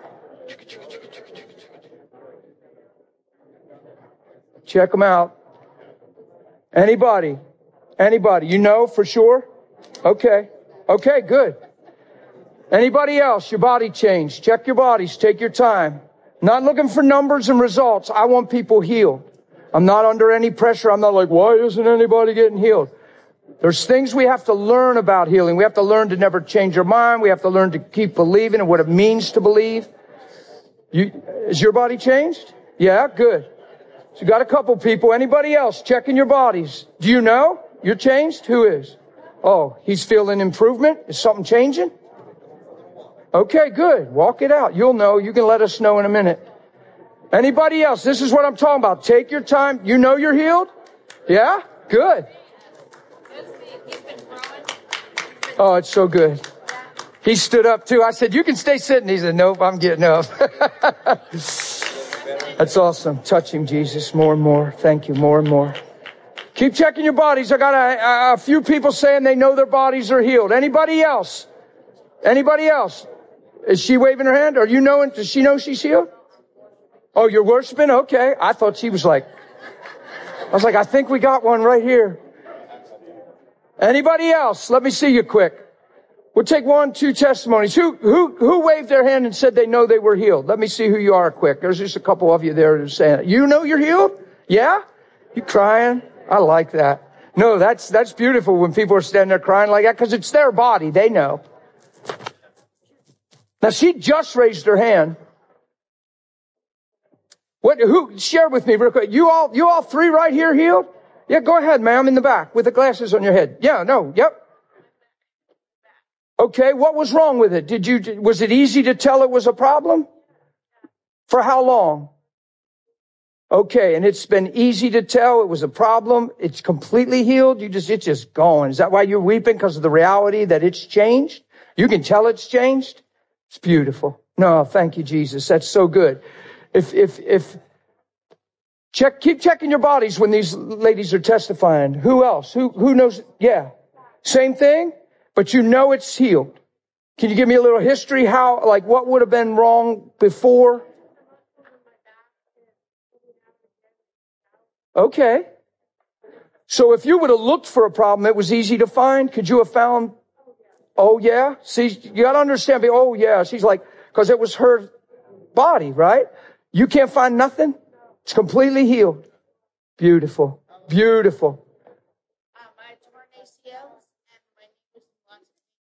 Check them out. Anybody? Anybody? You know for sure? Okay. Okay, good. Anybody else? Your body changed. Check your bodies. Take your time. Not looking for numbers and results. I want people healed. I'm not under any pressure. I'm not like, why isn't anybody getting healed? There's things we have to learn about healing. We have to learn to never change our mind. We have to learn to keep believing and what it means to believe. You, is your body changed? Yeah, good. So you got a couple people. Anybody else checking your bodies? Do you know you're changed? Who is? Oh, he's feeling improvement. Is something changing? Okay, good. Walk it out. You'll know. You can let us know in a minute. Anybody else? This is what I'm talking about. Take your time. You know you're healed? Yeah? Good. Oh, it's so good. He stood up too. I said, you can stay sitting. He said, nope, I'm getting up. That's awesome. Touch him, Jesus, more and more. Thank you, more and more. Keep checking your bodies. I got a, a few people saying they know their bodies are healed. Anybody else? Anybody else? Is she waving her hand? Are you knowing? Does she know she's healed? Oh, you're worshiping? Okay. I thought she was like, I was like, I think we got one right here. Anybody else? Let me see you quick. We'll take one, two testimonies. Who, who, who waved their hand and said they know they were healed? Let me see who you are quick. There's just a couple of you there who's saying it. You know you're healed? Yeah? You crying? I like that. No, that's, that's beautiful when people are standing there crying like that because it's their body. They know. Now she just raised her hand. What, who, share with me real quick. You all, you all three right here healed? Yeah, go ahead, ma'am, in the back with the glasses on your head. Yeah, no, yep. Okay, what was wrong with it? Did you, was it easy to tell it was a problem? For how long? Okay, and it's been easy to tell it was a problem. It's completely healed. You just, it's just gone. Is that why you're weeping? Because of the reality that it's changed? You can tell it's changed? It's beautiful. No, thank you, Jesus. That's so good. If, if, if, check, keep checking your bodies when these ladies are testifying. Who else? Who, who knows? Yeah. Same thing, but you know it's healed. Can you give me a little history? How, like, what would have been wrong before? Okay. So if you would have looked for a problem that was easy to find, could you have found, oh yeah? See, you gotta understand, oh yeah. She's like, cause it was her body, right? You can't find nothing. It's completely healed. Beautiful. Beautiful. Uh, my torn A C Ls and my knee was lots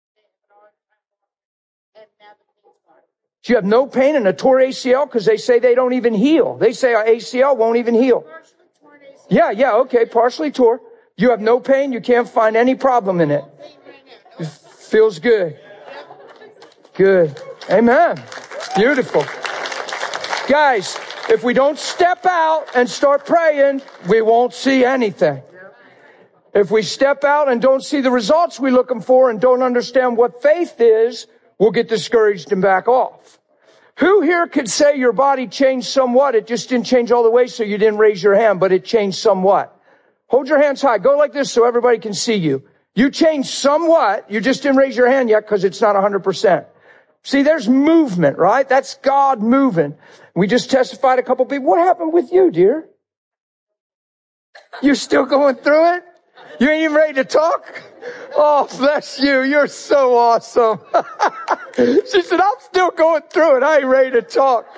of and now the pain's gone. So you have no pain in a torn A C L because they say they don't even heal. They say our A C L won't even heal. Partially torn A C L. Yeah, yeah, okay, partially torn. You have no pain. You can't find any problem in it. No pain right now. It feels good. Good. Amen. Beautiful. Guys, if we don't step out and start praying, we won't see anything. If we step out and don't see the results we're looking for and don't understand what faith is, we'll get discouraged and back off. Who here could say your body changed somewhat? It just didn't change all the way, so you didn't raise your hand, but it changed somewhat. Hold your hands high. Go like this so everybody can see you. You changed somewhat. You just didn't raise your hand yet because it's not one hundred percent. See, there's movement, right? That's God moving. We just testified a couple people. What happened with you, dear? You're still going through it? You ain't even ready to talk? Oh, bless you. You're so awesome. She said, I'm still going through it. I ain't ready to talk.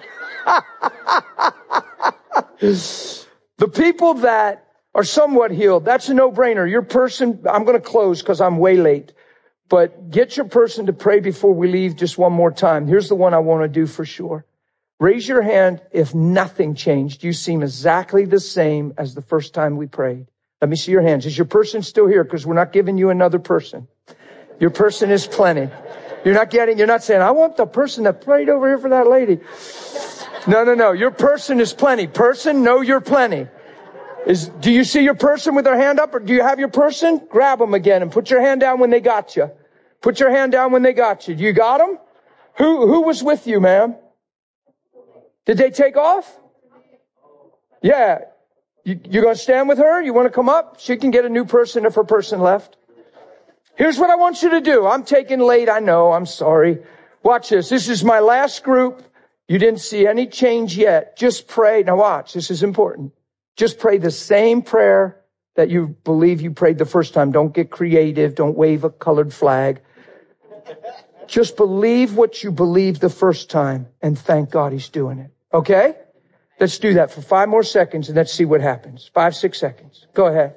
The people that are somewhat healed, that's a no-brainer. Your person, I'm going to close because I'm way late. But get your person to pray before we leave just one more time. Here's the one I want to do for sure. Raise your hand if nothing changed. You seem exactly the same as the first time we prayed. Let me see your hands. Is your person still here? Because we're not giving you another person. Your person is plenty. You're not getting, you're not saying, I want the person that prayed over here for that lady. No, no, no. Your person is plenty. Person, know you're plenty. Is, do you see your person with their hand up, or do you have your person? Grab them again and put your hand down when they got you. Put your hand down when they got you. You got them? Who, who was with you, ma'am? Did they take off? Yeah. You, you going to stand with her? You want to come up? She can get a new person if her person left. Here's what I want you to do. I'm taking late. I know. I'm sorry. Watch this. This is my last group. You didn't see any change yet. Just pray. Now watch. This is important. Just pray the same prayer that you believe you prayed the first time. Don't get creative. Don't wave a colored flag. Just believe what you believed the first time and thank God He's doing it. Okay? Let's do that for five more seconds and let's see what happens. Five, six seconds. Go ahead.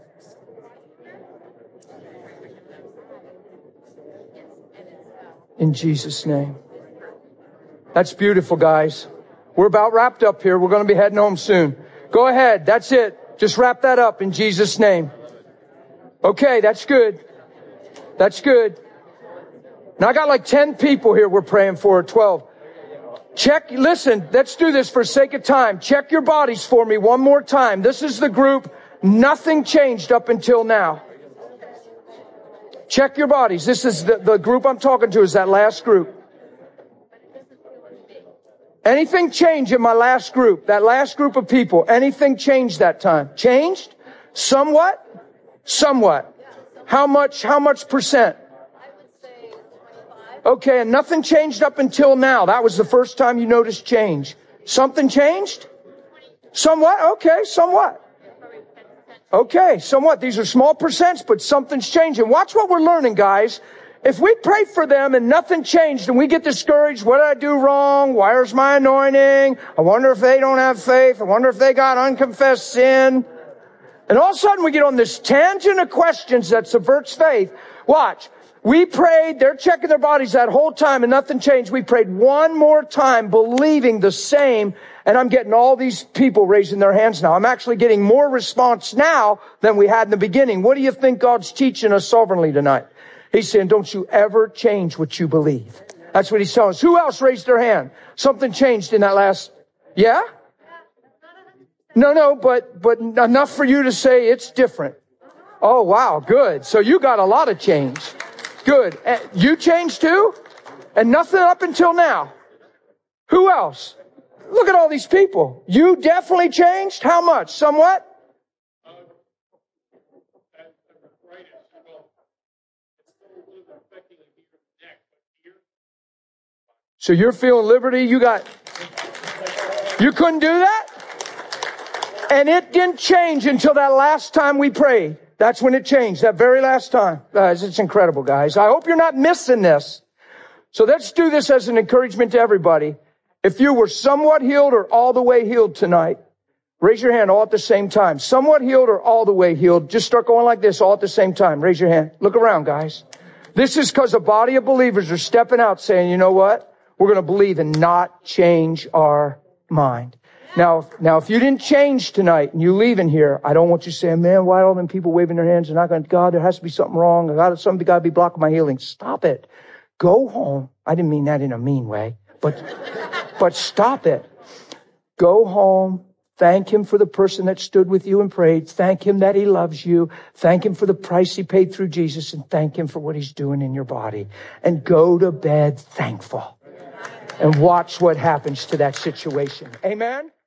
In Jesus' name. That's beautiful, guys. We're about wrapped up here. We're going to be heading home soon. Go ahead. That's it. Just wrap that up in Jesus' name. Okay, that's good. That's good. Now I got like ten people here we're praying for, twelve. Check, listen, let's do this for sake of time. Check your bodies for me one more time. This is the group. Nothing changed up until now. Check your bodies. This is the, the group I'm talking to is that last group. Anything changed in my last group? That last group of people, anything changed that time? Changed? Somewhat? Somewhat. How much, how much percent? Okay, and nothing changed up until now. That was the first time you noticed change. Something changed? Somewhat? Okay, somewhat. Okay, somewhat. These are small percents, but something's changing. Watch what we're learning, guys. If we pray for them and nothing changed and we get discouraged, what did I do wrong? Where's my anointing? I wonder if they don't have faith. I wonder if they got unconfessed sin. And all of a sudden we get on this tangent of questions that subverts faith. Watch. We prayed, they're checking their bodies that whole time and nothing changed. We prayed one more time believing the same, and I'm getting all these people raising their hands now. I'm actually getting more response now than we had in the beginning. What do you think God's teaching us sovereignly tonight? He's saying, don't you ever change what you believe. That's what He's telling us. Who else raised their hand? Something changed in that last, yeah? No, no, but, but enough for you to say it's different. Oh, wow, good. So you got a lot of change. Good. You changed too? And nothing up until now. Who else? Look at all these people. You definitely changed? How much? Somewhat? So you're feeling liberty? You got... You couldn't do that? And it didn't change until that last time we prayed. That's when it changed, that very last time. Guys, it's incredible, guys. I hope you're not missing this. So let's do this as an encouragement to everybody. If you were somewhat healed or all the way healed tonight, raise your hand all at the same time. Somewhat healed or all the way healed. Just start going like this all at the same time. Raise your hand. Look around, guys. This is because a body of believers are stepping out saying, you know what? We're going to believe and not change our mind. Now, now, if you didn't change tonight and you leaving here, I don't want you saying, man, why are all them people waving their hands and not going, God, there has to be something wrong. I got something got to be blocking my healing. Stop it. Go home. I didn't mean that in a mean way, but, but stop it. Go home. Thank Him for the person that stood with you and prayed. Thank Him that He loves you. Thank Him for the price He paid through Jesus, and thank Him for what He's doing in your body. And go to bed thankful and watch what happens to that situation. Amen.